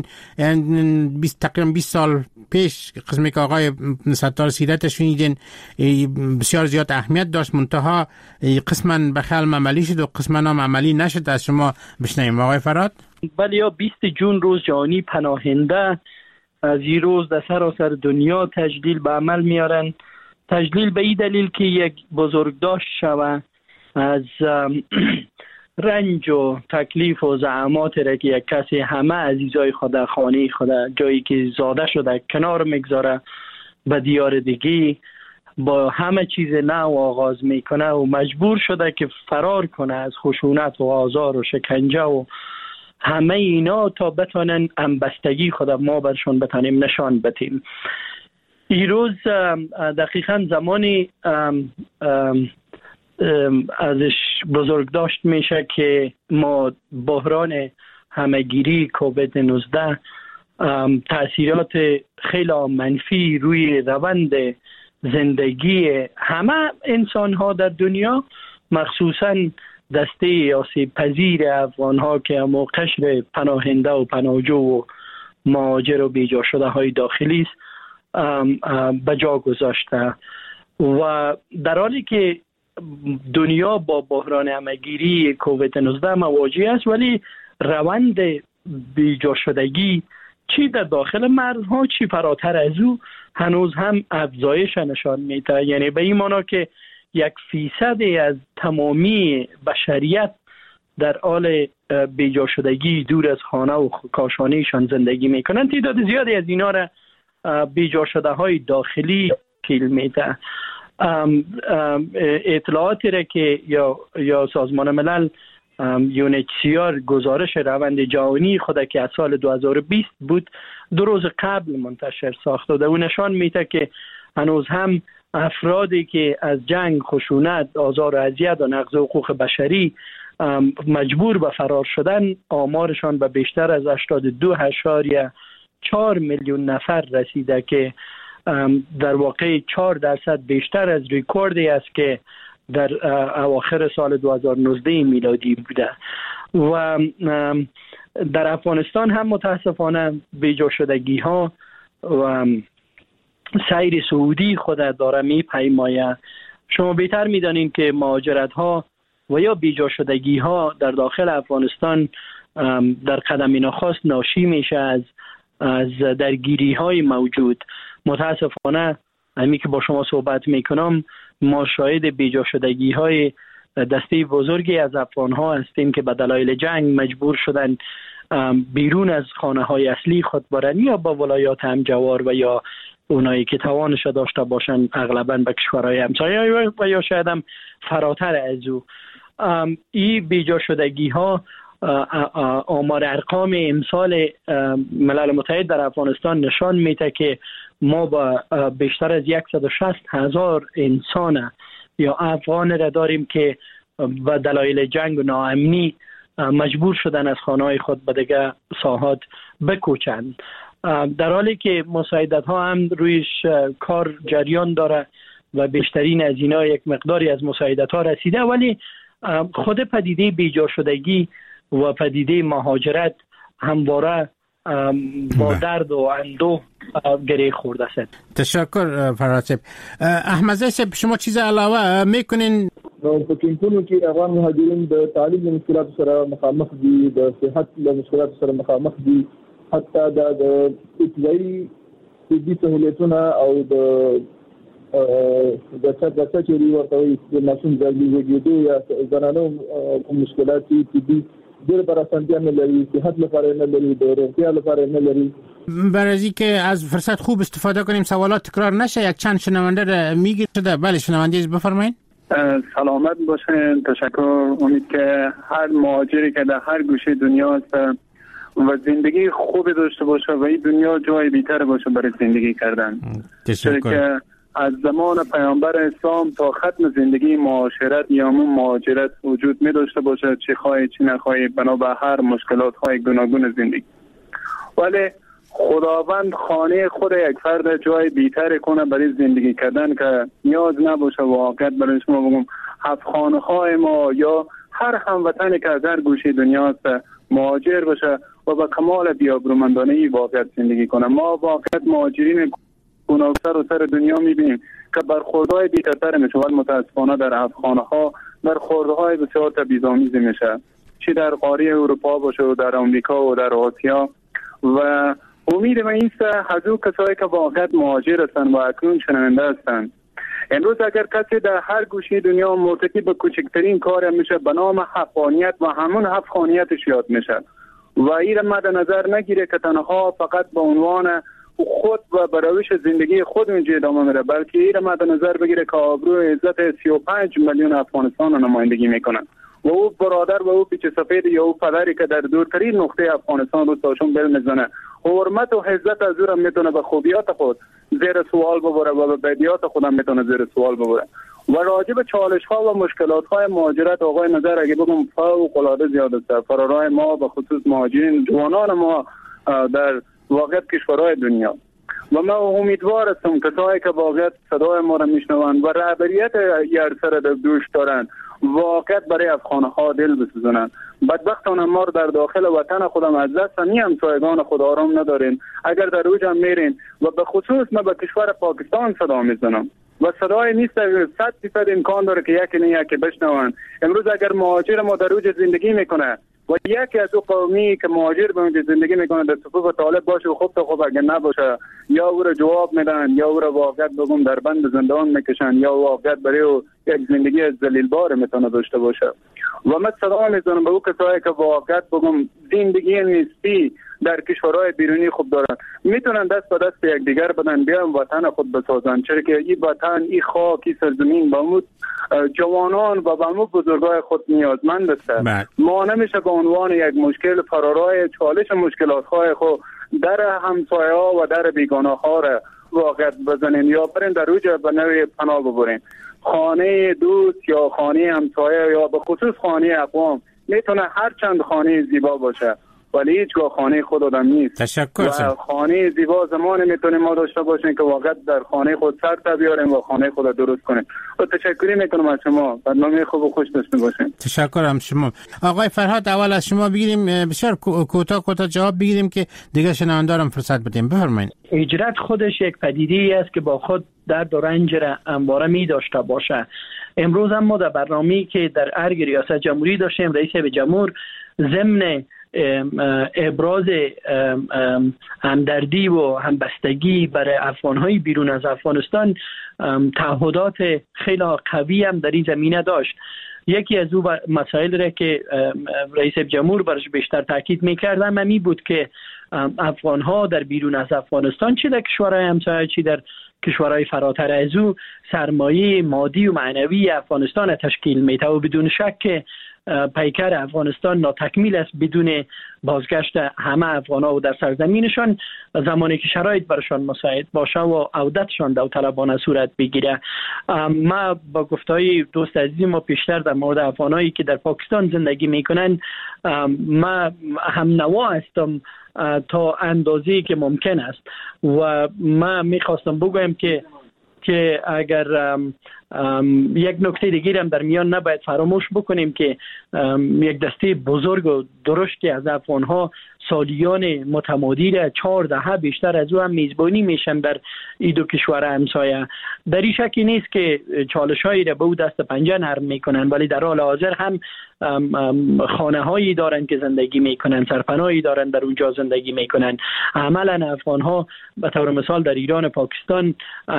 تقریبا 20 سال پیش قسمی که آقای ستار سیرت شنیدین بسیار زیاد اهمیت داشت، منتها قسما به خلم عملی شد و قسما هم عملی نشد. از شما بشنویم آقای فراد. بله، یا 20 جون روز جهانی پناهنده از این روز در سراسر دنیا تجلیل به عمل میارن. تجلیل به این دلیل که یک بزرگداشت شود از رنج و تکلیف و زحمات را که یک کسی همه عزیزای خود، خانه خود، جایی که زاده شده کنار میگذاره، به دیار دیگه با همه چیز نو آغاز میکنه و مجبور شده که فرار کنه از خشونت و آزار و شکنجه و همه اینا تا بتانن همبستگی خود ما برشون بتانیم نشان بدیم. این روز دقیقا زمانی ازش بزرگ داشت میشه که ما بحران همهگیری کووید 19 تاثیرات خیلی منفی روی روند زندگی همه انسان ها در دنیا، مخصوصا دسته آسیب پذیر افغان ها که همو قشر پناهنده و پناهجو و مهاجر و بیجا شده های داخلی است به جا گذاشته. و در حالی که دنیا با بحران همهگیری کووید 19 مواجه است، ولی روند بیجا شدگی چی در داخل مرزها چی فراتر از او هنوز هم افزایش نشان میده. یعنی به این معنی که 1% از تمامی بشریت در حال بیجا شدگی دور از خانه و کاشانهشان زندگی میکنن. تعداد زیادی از اینا را بیجا شده های داخلی تشکیل میده. اطلاعاتی را که یا سازمان ملل UNHCR گزارش روند جهانی خود که از سال 2020 بود 2 روز قبل منتشر ساخته و اون نشان میده که هنوز هم افرادی که از جنگ، خشونت، آزار و اذیت و نقض حقوق بشری مجبور به فرار شدن، آمارشان به بیشتر از 82.4 میلیون نفر رسیده که در واقع 4% بیشتر از ریکوردی است که در اواخر سال 2019 میلادی بوده. و در افغانستان هم متاسفانه بیجا شدگی ها و سیر سعودی خود داره میپیماید. شما بهتر میدانید که مهاجرت ها و یا بیجا شدگی ها در داخل افغانستان در قدم نخست ناشی میشه از درگیری های موجود. متاسفانه همین که با شما صحبت میکنم ما شاهد بیجا شدگی های دسته بزرگی از افغان ها هستیم که به دلایل جنگ مجبور شدن بیرون از خانه های اصلی خود برن یا با ولایات همجوار و یا اونایی که توانش داشته باشن اغلبا به کشورهای همسایه و یا شاید هم فراتر از او. این بیجا شدگی ها آمار ارقام امسال ملل متحد در افغانستان نشان میده که ما با بیشتر از 160,000 انسان یا افغان را داریم که به دلایل جنگ و ناامنی مجبور شدن از خانه‌های خود به دیگر ساحات بکوچند، در حالی که مساعدت ها هم رویش کار جریان داره و بیشترین از اینا یک مقداری از مساعدت ها رسیده، ولی خود پدیده بیجا شدگی و پدیده مهاجرت همواره با درد و اندوه گره خورده است. تشکر فرهاد صاحب. احمد صاحب شما چیز علاوه میکنین؟ په کمپونو کې افغان مهاجرین د تعلیم د مشکلاتو سره مخامخ دي، د صحت د مشکلاتو سره مخامخ دي، حتی د ابتدایي طبي سهولتونه او د چاري ورته وي د ماشوم زیږیدو یا زنانو مشکلات طبي ډېر پر اسانتیا نه لري، صحت لپاره نه لري، د روغتیا لپاره نه لري. برای اینکه از فرصت خوب استفاده کنیم سوالات تکرار نشه، یک چند شنونده را میگید. بله شنونده بفرمایید. سلامت باشین. تشکر. امید که هر مهاجری که در هر گوشه دنیا است و زندگی خوبی داشته باشه و این دنیا جای بهتر باشه برای زندگی کردن. چون که از زمان پیامبر اسلام تا ختم زندگی معاشرت یا مهاجرت وجود می داشته باشه، چه خواهی چه نخواهی، بنا به هر مشکلات های گوناگون زندگی. ولی خداوند خانه خود یک فرد جای بهتر کنه برای زندگی کردن که نیاز نباشه واقعا برای شما بگم هفت خانه های ما یا هر هموطنی که از هر گوشه دنیا است مهاجر باشه و با کمال بی‌آبرومندانه واقعا زندگی کنه. ما واقعا مهاجرین گوناگون و سر دنیا میبینیم که برخوردهای بی‌ترتر میشه، ولی متاسفانه در هفت خانه ها برخوردهای بسیار تبعیض‌آمیز میشه، چه در قاره اروپا باشه و در آمریکا و در آسیا. و امید من این است از او کسایی که واقعا مهاجر هستند و اکنون شنونده هستند، امروز اگر کسی در هر گوشه دنیا مرتکب کوچکترین کار میشه به نام حقانیت و همون حقانیتش یاد میشه و این مد نظر نگیره که تنها فقط به عنوان خود و بروش زندگی خود اونجا ادامه میره، بلکه این مد نظر بگیره که آبرو عزت 35 میلیون افغانستان رو نمایندگی میکنن و او برادر و او پیچ سفید یا او پدری که در دورترین نقطه افغانستان رو تاشون بل میزنه، حرمت و عزت از او را میتونه به خوبیات خود زیر سوال ببره و به بدیات خودم میتونه زیر سوال ببره. و راجع به چالش ها و مشکلات های مهاجرت آقای نظر اگه بگم فوق العاده زیاد است. فرارای ما به خصوص مهاجرین جوانان ما در واقع کشورهای دنیا و من امیدوار هستم کسایی که واقعا صدای ما را میشنوند و رهبریت یرسر در دوش دارند واقعا برای افغانه ها دل بسوزونند. بدبختانه ما در داخل وطن خودم از دست نی همسایگان خود آرام نداریم. اگر در اوج هم میرین و به خصوص من به کشور پاکستان صدا میزنم و صدای نیست 100% امکان داره که یکی نه یکی بشنوند. امروز اگر مهاجر ما در اوج زندگی میکنه و یکی از او قومی که مهاجر به اونجا زندگی میکنه در صفوف طالب باشه و خوب تا خوب اگر نباشه یا او را جواب میدن یا او را واقعا بگم در بند زندان میکشن یا واقعا برای او یک زندگی ذلیل‌بار میتونه داشته باشه. و من صدا میزنم به او کسایی که واقعا بگم زندگی نیستی در کشورهای بیرونی خوب دارن، میتونن دست به دست یکدیگر بدن بیان وطن خود بسازن، چرا که این وطن، این خاک، این سرزمین با مو جوانان و با مو بزرگای خود نیازمند است. ما نمیشه به عنوان یک مشکل فرارای چالش مشکلات های خود در همسایه ها و در بیگانه ها را واقع بزنین یا برین در اوج به نوی پناه ببرین. خانه دوست یا خانه همسایه یا به خصوص خانه اقوام میتونه هر چند خانه زیبا باشه ولی هیچگاه خانه خود آدم نیست. تشکر. و خانه زیبا زمانی میتونیم ما داشته باشیم که واقعا در خانه خود سر تا بیاریم و خانه خود درست کنیم. و تشکری میکنم از شما. برنامه خوب و خوش داشته باشیم. تشکرم شما. آقای فرهاد اول از شما بگیریم، بسیار کوتاه جواب بگیریم که دیگه شنوندارم فرصت بدیم. بفرمایید. هجرت خودش یک پدیده‌ای است که با خود درد و رنج را همواره می داشته باشه. امروز هم ما در برنامه‌ای که در ارگ ریاست جمهوری داشتیم، رئیس جمهور ضمن ابراز همدردی و همبستگی برای افغان‌های بیرون از افغانستان تعهدات خیلی قوی هم در این زمینه داشت. یکی از او مسائل را که رئیس جمهور برش بیشتر تاکید می‌کردم همی بود که افغان‌ها در بیرون از افغانستان چه در کشورهای همسایه چه در کشورهای فراتر از او سرمایه مادی و معنوی افغانستان تشکیل میده و بدون شک پیکر افغانستان ناتکمیل است بدون بازگشت همه افغان‌ها و در سرزمینشان زمانی که شرایط برشان مساعد باشه و عودتشان داوطلبانه صورت بگیره. ما با گفتهای دوست عزیزم ما پیشتر در مورد افغانایی که در پاکستان زندگی میکنن ما هم نوا هستم تا اندازه‌ای که ممکن است و ما میخواستم بگویم که اگر یک نکته دیگه هم در میان نباید فراموش بکنیم که یک دسته بزرگ و درشتی از افغان‌ها سالیان متمادی را 4 دهه بیشتر از او هم میزبانی میشن در این دو کشور همسایه. در این شکی نیست که چالش‌هایی را به او دست پنجه نرم میکنن، ولی در حال حاضر هم خانه‌هایی دارن که زندگی میکنن، سرپناهی دارن در اونجا زندگی میکنن. عملاً افغان‌ها به طور مثال در ایران و پاکستان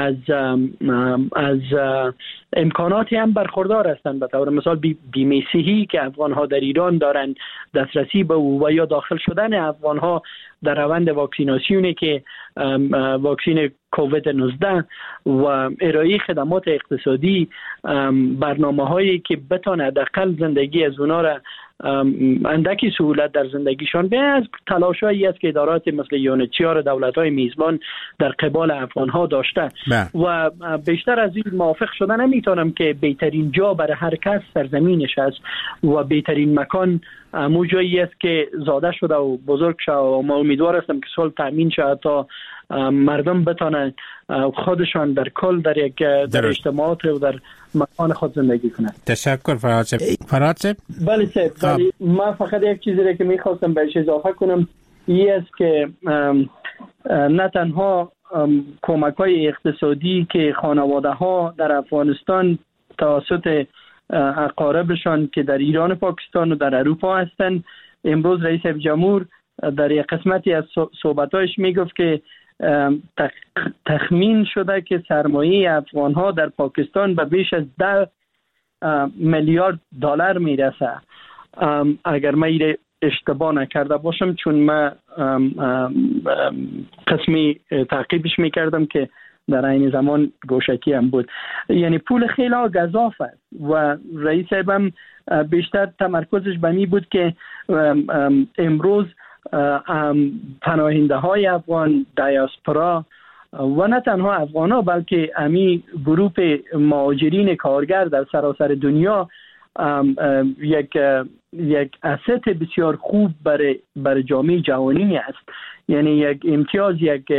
از امکاناتی هم برخوردار هستند. به طور مثال بیمه صحی که افغان‌ها در ایران دارند، دسترسی به او و یا داخل شدن افغان‌ها در روند واکسیناسیونی که واکسین کووید 19 و ارائه خدمات اقتصادی، برنامه‌هایی که بتونه حداقل زندگی از اونا را اندکی سهولت در زندگیشان به از تلاشایی است که ادارات مثل یونچیار دولت‌های میزبان در قبال افغان‌ها داشته و بیشتر از این موافق شدن نمیتونم که بهترین جا برای هر کس سرزمینش است و بهترین مکان همون جایی است که زاده شده و بزرگ شده و ما امیدوار هستم که صلح تامین شود تا مردم بتونن خودشان در کل در اجتماعات و در مکان خود زندگی کنند. تشکر فرهاد صاحب. بله صاحب، من فقط یک چیزی را که میخواستم بهش اضافه کنم این است که نه تنها کمک‌های اقتصادی که خانواده‌ها در افغانستان توسط اقاربشان که در ایران و پاکستان و در اروپا هستند، امروز رئیس جمهور در یک قسمتی از صحبتایش میگفت که تخمین شده که سرمایه افغان‌ها در پاکستان به بیش از 10 میلیارد دلار میرسه. اگر من اشتباه نکرده باشم، چون من قسمی تعقیبش میکردم که در این زمان گوشکی هم بود. یعنی پول خیلی گزاف است و رئیس هم بیشتر تمرکزش به می بود که امروز پناهنده های افغان، دیاسپورا و نه تنها افغان ها بلکه امی گروپ مهاجرین کارگر در سراسر دنیا یک asset بسیار خوب برای جامعه جهانی است. یعنی یک امتیاز،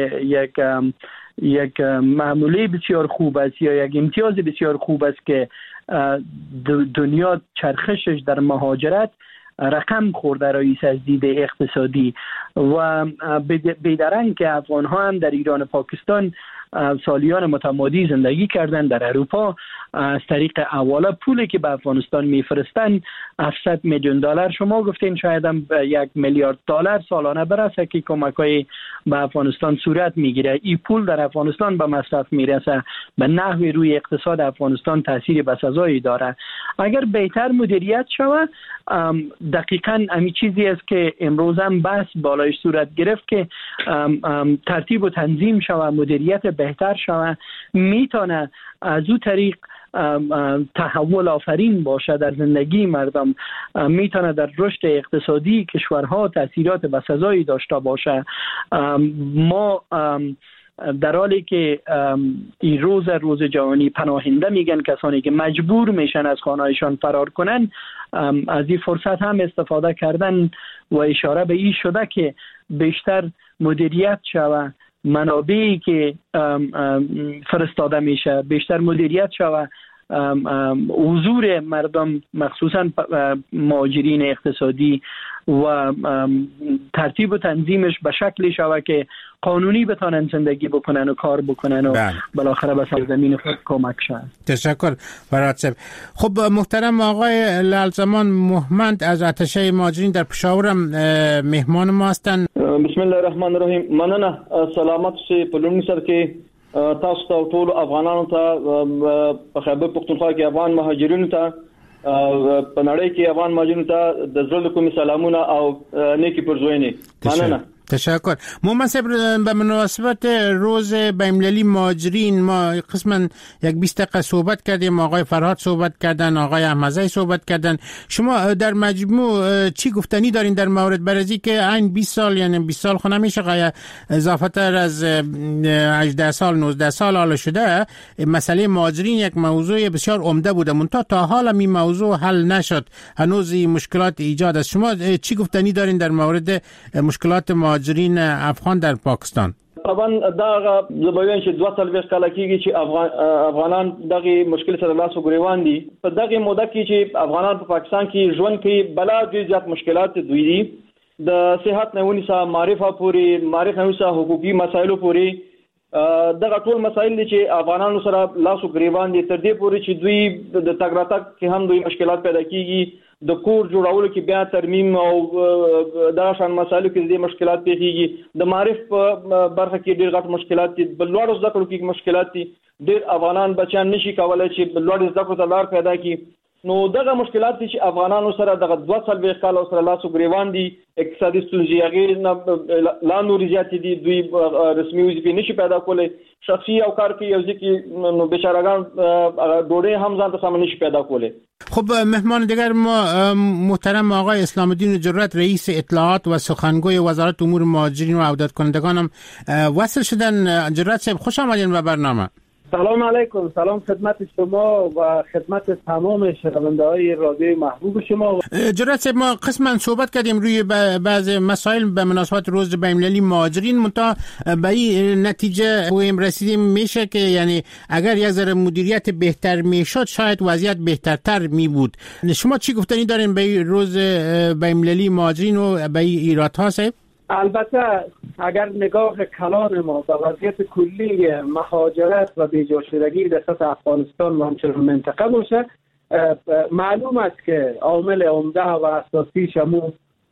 یک معمولی بسیار خوب است یا یک امتیاز بسیار خوب است که دنیا چرخشش در مهاجرت رقم خورده رئیس از دید اقتصادی و بیدرنگ که افغان ها هم در ایران و پاکستان سالیان متمادی زندگی کردن، در اروپا از طریق حواله پولی که به افغانستان میفرستن 700 میلیون دلار، شما گفتین شاید هم 1 میلیارد دلار سالانه برسه که کمک‌های به افغانستان صورت میگیره. این پول در افغانستان به مصرف میرسه، به نحوی روی اقتصاد افغانستان تاثیر بسزایی داره. اگر بهتر مدیریت شوه، دقیقاً همین چیزی است که امروز هم بحث بالایش صورت گرفت که ترتیب و تنظیم شوه، مدیریت بهتر شوه، میتونه از او طریق تحول آفرین باشه در زندگی مردم، میتونه در رشد اقتصادی کشورها تاثیرات بسزایی داشته باشه. ما در حالی که این روز جهانی پناهنده میگن کسانی که مجبور میشن از خانه‌هایشان فرار کنن، از این فرصت هم استفاده کردن و اشاره به این شده که بیشتر مدیریت شوه، منابعی که فرستاده میشه بیشتر مدیریت شوه، حضور مردم مخصوصا مهاجرین اقتصادی و ترتیب و تنظیمش به شکلی شود که قانونی بتانن زندگی بکنن و کار بکنن و بالاخره به سرزمین خود کمک شن. تشکر فرهاد صاحب. خب محترم آقای لالزمان محمد از اتشه مهاجرین در پشاور مهمان ما هستند. بسم الله الرحمن الرحیم. مننه. سلامت سي په لومړي سر کې تاسو ته ټول افغانانو ته په خیبر پختونخوا کې افغان مهاجرینو ته په نړۍ کې افغان مهاجرینو ته د زړه کومې سلامونه او نیکی پرزوینې. مننه. تشکر. محمد صاحب به مناسبت روز بین‌المللی مهاجرین ما قسما یک 20 دقیقه صحبت کردیم، آقای فرهاد صحبت کردن، آقای احمدزی صحبت کردن. شما در مجموع چی گفتنی دارین در مورد برزی که این 20 سال یعنی 20 سال خو نمیشه غیا اضافه تر از 18 سال 19 سال حالا شده مسئله مهاجرین یک موضوع بسیار عمده بوده منتها تا حالا این موضوع حل نشد، هنوز مشکلات ایجاد است. شما چی گفتنی دارین در مورد مشکلات مهاجرین افغان در پاکستان؟ طبعا دا زبوین چې 2 سال ویش کال کېږي چې افغانان دغه مشکل سره لاس وګریوان دي. په دغه موده کې چې افغانان په پاکستان کې ژوند کوي بلا ډېر زیات مشکلات دوی دي. د صحت نه ونیسه معرفه پوری معرفه نه ونیسه حقوقي مسایلو پوری دغه ټول مسایل دي چې افغانانو سره لاس وګریوان دي. تر دې پورې چې دوی د تګ راتګ کې هم دوی مشکلات پیدا کیږي. د کور جوړولو کې بیا ترمیم او دا شان مسایلو کې د مشکلات پیږي. د معرف برخه کې ډېر غټ مشکلات دي. بل لوړ زده کړو کې مشکلات دي. ډېر افغانان بچیان نشي کولای چې بل لوړ زده کړو ته لار پیدا کړي. نو دغه مشکلات دي چې افغانانو سره دغه 2 سال به کال سره لاس وګریوان دي. اقتصادي ستونزې هغه لا نور زیات دي. دوی رسمي وظیفې نشي پیدا کولای. شخصي او کار کې یو ځکه نو بیچارهګان ډوډۍ هم ځان ته سم نشي پیدا کولای. خب مهمان دیگر ما محترم آقای اسلام الدین جرات رئیس اطلاعات و سخنگوی وزارت امور مهاجرین و عودت کنندگان هم وصل شدن. جرات صاحب خوش آمدین به برنامه. سلام علیکم. سلام خدمت شما و خدمت تمام شنونده‌های رادیوی محبوب شما. جرات صاحب ما قسما صحبت کردیم روی بعض مسائل به مناسبت روز بین‌المللی مهاجرین منتها به این نتیجه رسیدیم میشه که یعنی اگر یک ذره مدیریت بهتر میشد شاید وضعیت بهترتر می بود. شما چی گفتنی دارین به روز بین‌المللی مهاجرین و به ایرادها صاحب؟ البته اگر نگاه کلان ما به وضعیت کلی مهاجرت و بی‌جاشدگی در سطح افغانستان و همچنین منطقه باشه معلوم است که عامل عمده و اساسی شمول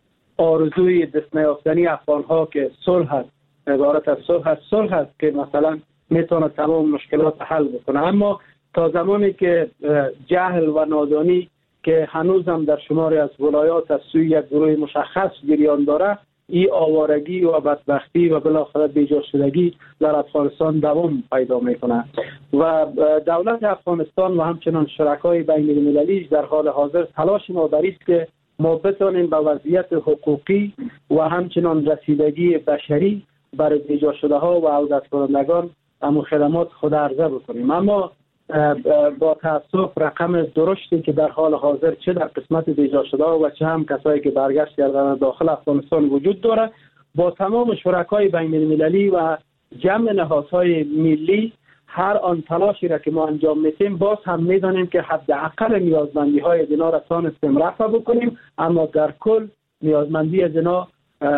آرزوی دست نیافتنی افغان‌ها که صلح است، عبارت از صلح است که مثلا میتونه تمام مشکلات حل بکنه. اما تا زمانی که جهل و نادانی که هنوز هم در شماری از ولایات از سوی یک گروه مشخص جریان داره، این آوارگی و بدبختی و بالاخره بی‌جاشدگی در افغانستان دوام پیدا میکنه و دولت افغانستان و همچنان شرکای بین المللی در حال حاضر تلاش ما بر است که ما بتوانیم به وضعیت حقوقی و همچنان رسیدگی بشری برای بی‌جاشده ها و عودت کنندگان اما خدمات خود عرضه بکنیم. اما با تاسف رقم درشتی که در حال حاضر چه در قسمت بی‌جاشده و چه هم کسایی که برگشت کردن داخل افغانستان وجود داره، با تمام شرکای بین المللی و جمع نهادهای ملی هر آن تلاشی را که ما انجام میدیم باز هم میدانیم که حداقل نیازمندی های دینا را تانستیم رفع بکنیم، اما در کل نیازمندی از اینا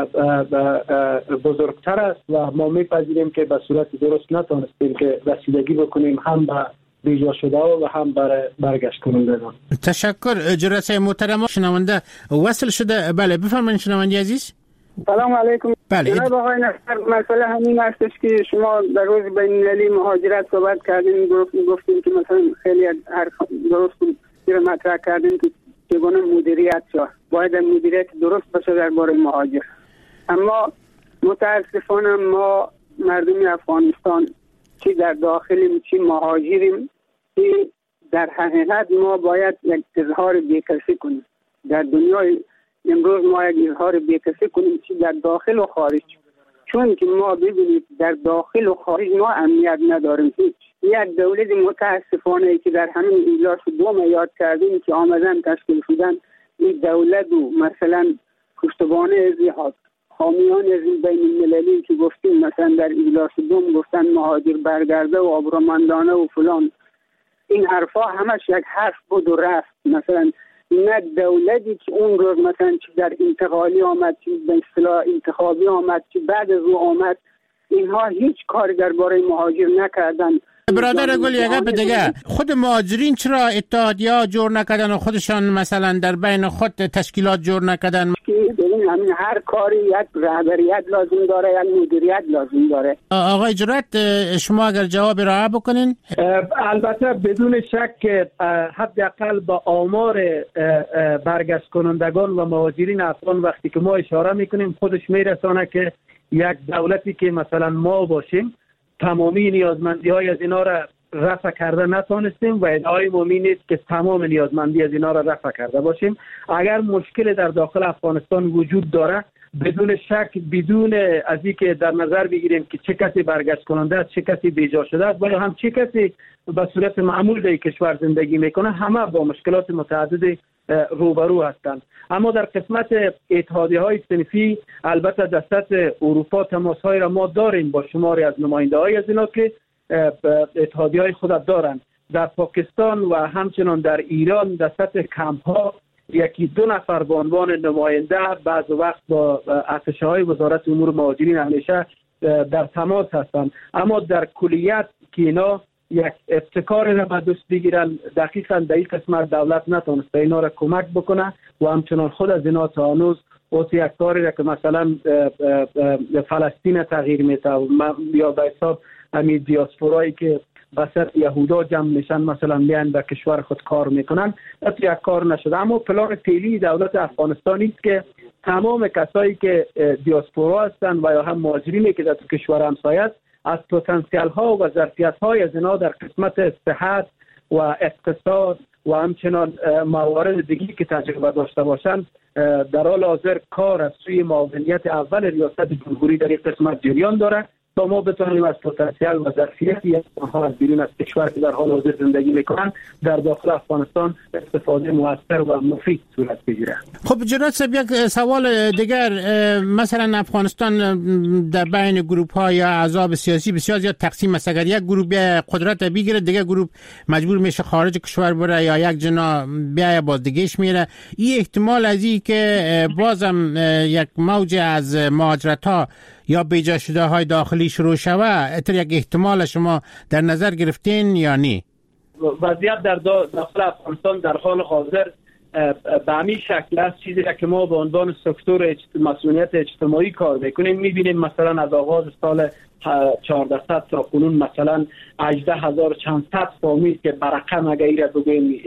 بزرگتر است و ما میپذیریم که به صورت درست نتانستیم که رسیدگی بکنیم هم به بیجا شده و هم برگشت کنندگان. تشکر. جرات محترم شنونده وصل شده. بله بفرمایید شنونده عزیز. سلام علیکم. بله جناب آقای نصر، مسئله همین هستش که شما در روز بین‌المللی مهاجرت صحبت کردین، گفتین که مثلا خیلی درست رو مطرح کردین که چگونه مدیریت شد، باید مدیریت درست باشه درباره مهاجر. اما متاسفانه ما مردم افغانستان چی در داخلیم چی مهاجریم که در حقیقت ما باید یک اظهار بی‌کسی کنیم. در دنیای امروز ما یک اظهار بی‌کسی کنیم چی در داخل و خارج، چون که ما ببینید در داخل و خارج ما امنیت نداریم. هیچ یک دولت متاسفانه که در همین اجلاس دوم یاد کردیم که آمدن تشکیل شدن، این دولت و مثلا پشتوانه ازیحاد حامیان از این بین المللی که گفتیم مثلا در اجلاس دوم گفتن مهاجر برگرده و آبرومندانه و فلان، این حرفا همش یک حرف بود و رفت. مثلا نه دولتی که اون روز مثلا چی در انتقالی آمد، چی به اصطلاح انتخابی آمد، چی بعد از او آمد، اینها هیچ کاری درباره مهاجر نکردن. برادر گل یک گپ دیگه، خود مهاجرین چرا اتحادیه جور نکردن و خودشان مثلا در بین خود تشکیلات جور نکردن؟ ببین همین هر کاری یک رهبریت لازم داره، یک مدیریت لازم داره. آقای جرأت شما اگر جواب ارائه بکنین. البته بدون شک حداقل با آمار برگشت کنندگان و مهاجرین افغان وقتی که ما اشاره میکنیم خودش میرسانه که یک دولتی که مثلا ما باشیم تمامی نیازمندی های از اینا را رفع کرده نتونستیم و ادعای ما نیست که تمام نیازمندی از اینا را رفع کرده باشیم. اگر مشکل در داخل افغانستان وجود داره بدون شک، بدون از اینکه در نظر بگیریم که چه کسی برگشت کننده است، چه کسی بیجا شده است و هم چه کسی به صورت معمول در کشور زندگی میکنه، همه با مشکلات متعدد روبرو هستند. اما در قسمت اتحادیه های صنفی البته در سطح اروپا تماس های را ما داریم با شماری از نماینده های از اینا که اتحادیه های خود دارند. در پاکستان و همچنان در ایران در سطح کمپ ها یکی دو نفر به عنوان نماینده بعض وقت با اتشه های وزارت امور مهاجرین همیشه در تماس هستند. اما در کلیت که اینا یک ابتکار را به دست بگیرن، دقیقاً در این قسمت دولت نتونسته اینا را کمک بکنه و همچنان خود از اینا تا هنوز یک کاری را که مثلا فلسطین تغییر میده یا به حساب همین دیاسپورایی که وسط یهودا جمع میشن مثلا میان به کشور خود کار میکنن، یک کار نشده. اما پلان فعلی دولت افغانستان است که تمام کسایی که دیاسپورا هستن و یا هم مهاجرینی که در کشور همسایه است از پتانسیل ها و ظرفیت های از اینا در قسمت صحت و اقتصاد و همچنان موارد دیگری که تجربه داشته باشند در حال حاضر کار از سوی معاونیت اول ریاست جمهوری در این قسمت جریان داره تا ما بتوانیم از پتانسیل و ظرفیتی آنها از بیرون از کشور که در حال حاضر زندگی میکنند در داخل افغانستان استفاده موثر و مفید صورت بگیره. خب جناب صاحب یک سوال دیگر، مثلا افغانستان در بین گروه ها یا احزاب سیاسی بسیار زیاد تقسیم است. اگر یک گروه بیا قدرت بگیره دیگه گروه مجبور میشه خارج کشور بره یا یک جنا بیا باز دیگهش میره. این احتمال از این که بازم یک موج از مهاجرت ها یا بیجا شده های داخلی شروع شوه، اتر یک احتمال شما در نظر گرفتین یا نی؟ وضعیت در داخل افغانستان در حال حاضر به همین شکل است. چیزی که ما به عنوان سکتور مسئولیت اجتماعی کار میکنیم میبینیم مثلا از آغاز سال 1400 تا کنون مثلا 18000 چند صد فامیل که برقم اگر ایره بگویم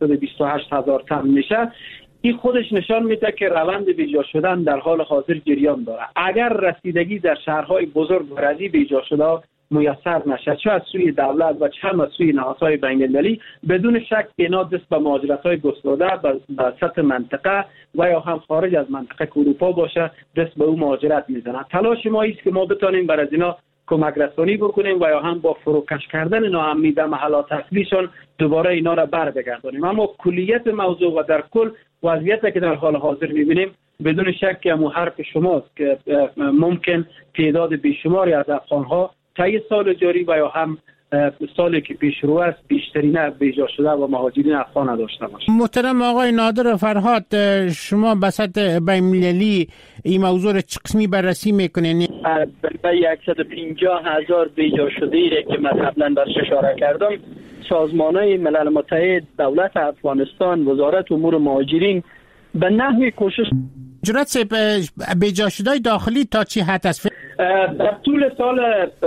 128000 تن میشه، این خودش نشان میده که روند بیجا شدن در حال حاضر جریان داره. اگر رسیدگی در شهرهای بزرگ و ردی بیجا شده میسر نشه، چه از سوی دولت و چه از سوی نهادهای بین‌المللی، بدون شک اینا دست به مهاجرت‌های گسترده به سطح منطقه و یا هم خارج از منطقه که اروپا باشه دست به اون مهاجرت میزنن. تلاش ما است که ما بتونیم بر از اینا کمک رسانی بکنیم و یا هم با فروکش کردن اینا هم به محلات اصلیشون دوباره اینا را بر بگردانیم. اما کلیت موضوع و در کل وضعیتی که در حال حاضر می‌بینیم بدون شک که همون حرف شماست که ممکن تعداد بیشماری از افغان‌ها طی سال جاری و یا هم سالی که پیش رو است بیشترین بیجا شده و مهاجرین افغان داشته باشه. محترم آقای نادر فرهاد، شما به سطح بین‌المللی این موضوع را چه قسمی بررسی میکنین؟ به 150,000 بیجا شده که من قبلا برش اشاره کردم، سازمان‌های ملل متحد، دولت افغانستان، وزارت امور مهاجرین به نحوی کوشش جرأت بیجا شده داخلی تا چی حد است؟ در طول سال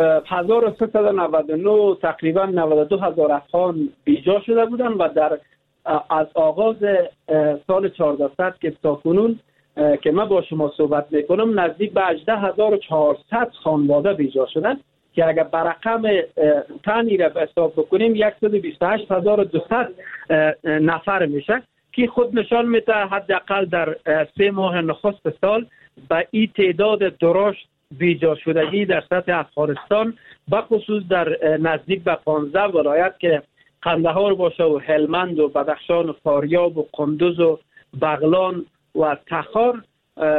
1399 تقریبا 92,000 افغان بیجا شده بودند و در از آغاز سال 1400 که تا کنون که من با شما صحبت میکنم نزدیک به 18,400 خانواده بیجا شدند که اگر برقم تنی را حساب بکنیم 128,200 نفر میشه که خود نشان میده حداقل در 3 ماه نخست سال به این تعداد درشت بیجا شدگی در سطح افغانستان به خصوص در نزدیک به 15 ولایت که قندهار باشه و هلمند و بدخشان و فاریاب و قندوز و بغلان و تخار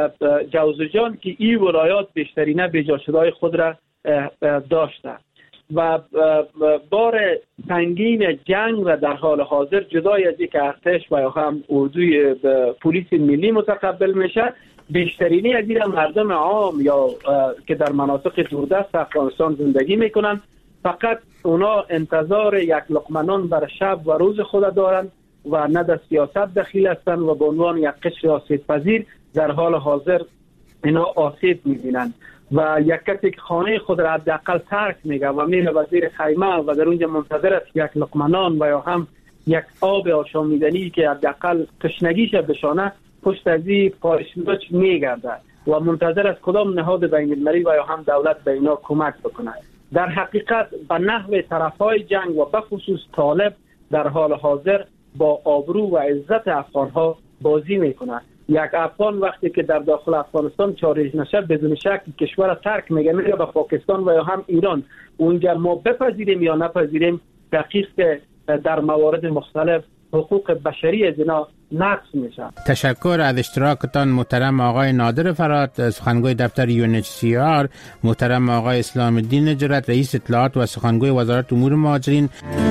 جوزجان که این ولایات بیشترین بیجا شده‌های خود را داشته. و بار سنگین جنگ را در حال حاضر جدای از یک ارتش و یا هم اردوی پلیس ملی متقبل میشه، بیشترینی از این مردم عام یا که در مناطق دوردست افغانستان زندگی میکنن فقط اونا انتظار یک لقمه نان بر شب و روز خود دارند و نه در سیاست دخیل هستند و به عنوان یک قشر آسیب‌پذیر در حال حاضر اینا آسیب میبینند و یک کسی که خانه خود را حداقل ترک میگه و میره و زیر خیمه و در اونجا منتظر است یک لقمه نان و یا هم یک آب آشامیدنی که حداقل تشنگیش بشانه، پشت از این پارشوت میگرده و منتظر است کدام نهاد بین‌المللی و یا هم دولت به اینا کمک بکنه. در حقیقت به نحو طرفهای جنگ و به خصوص طالب در حال حاضر با آبرو و عزت افغانها بازی میکنه. یک افغان وقتی که در داخل افغانستان چارج نشه بدون شک کشور را ترک میگه به پاکستان و یا هم ایران. اونجا ما بپذیریم یا نپذیریم دقیق در موارد مختلف حقوق بشری از اینا نقض میشه. تشکر از اشتراکتان محترم آقای نادر فرات، سخنگوی دفتر UNHCR، محترم آقای اسلام الدین نجرت، رئیس اطلاعات و سخنگوی وزارت امور مهاجرین.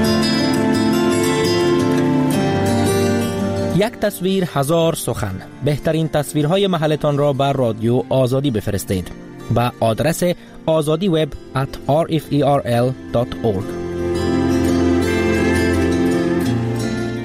یک تصویر هزار سخن. بهترین تصویرهای محلتان را بر رادیو آزادی بفرستید. با آدرس azadiweb@rferl.org.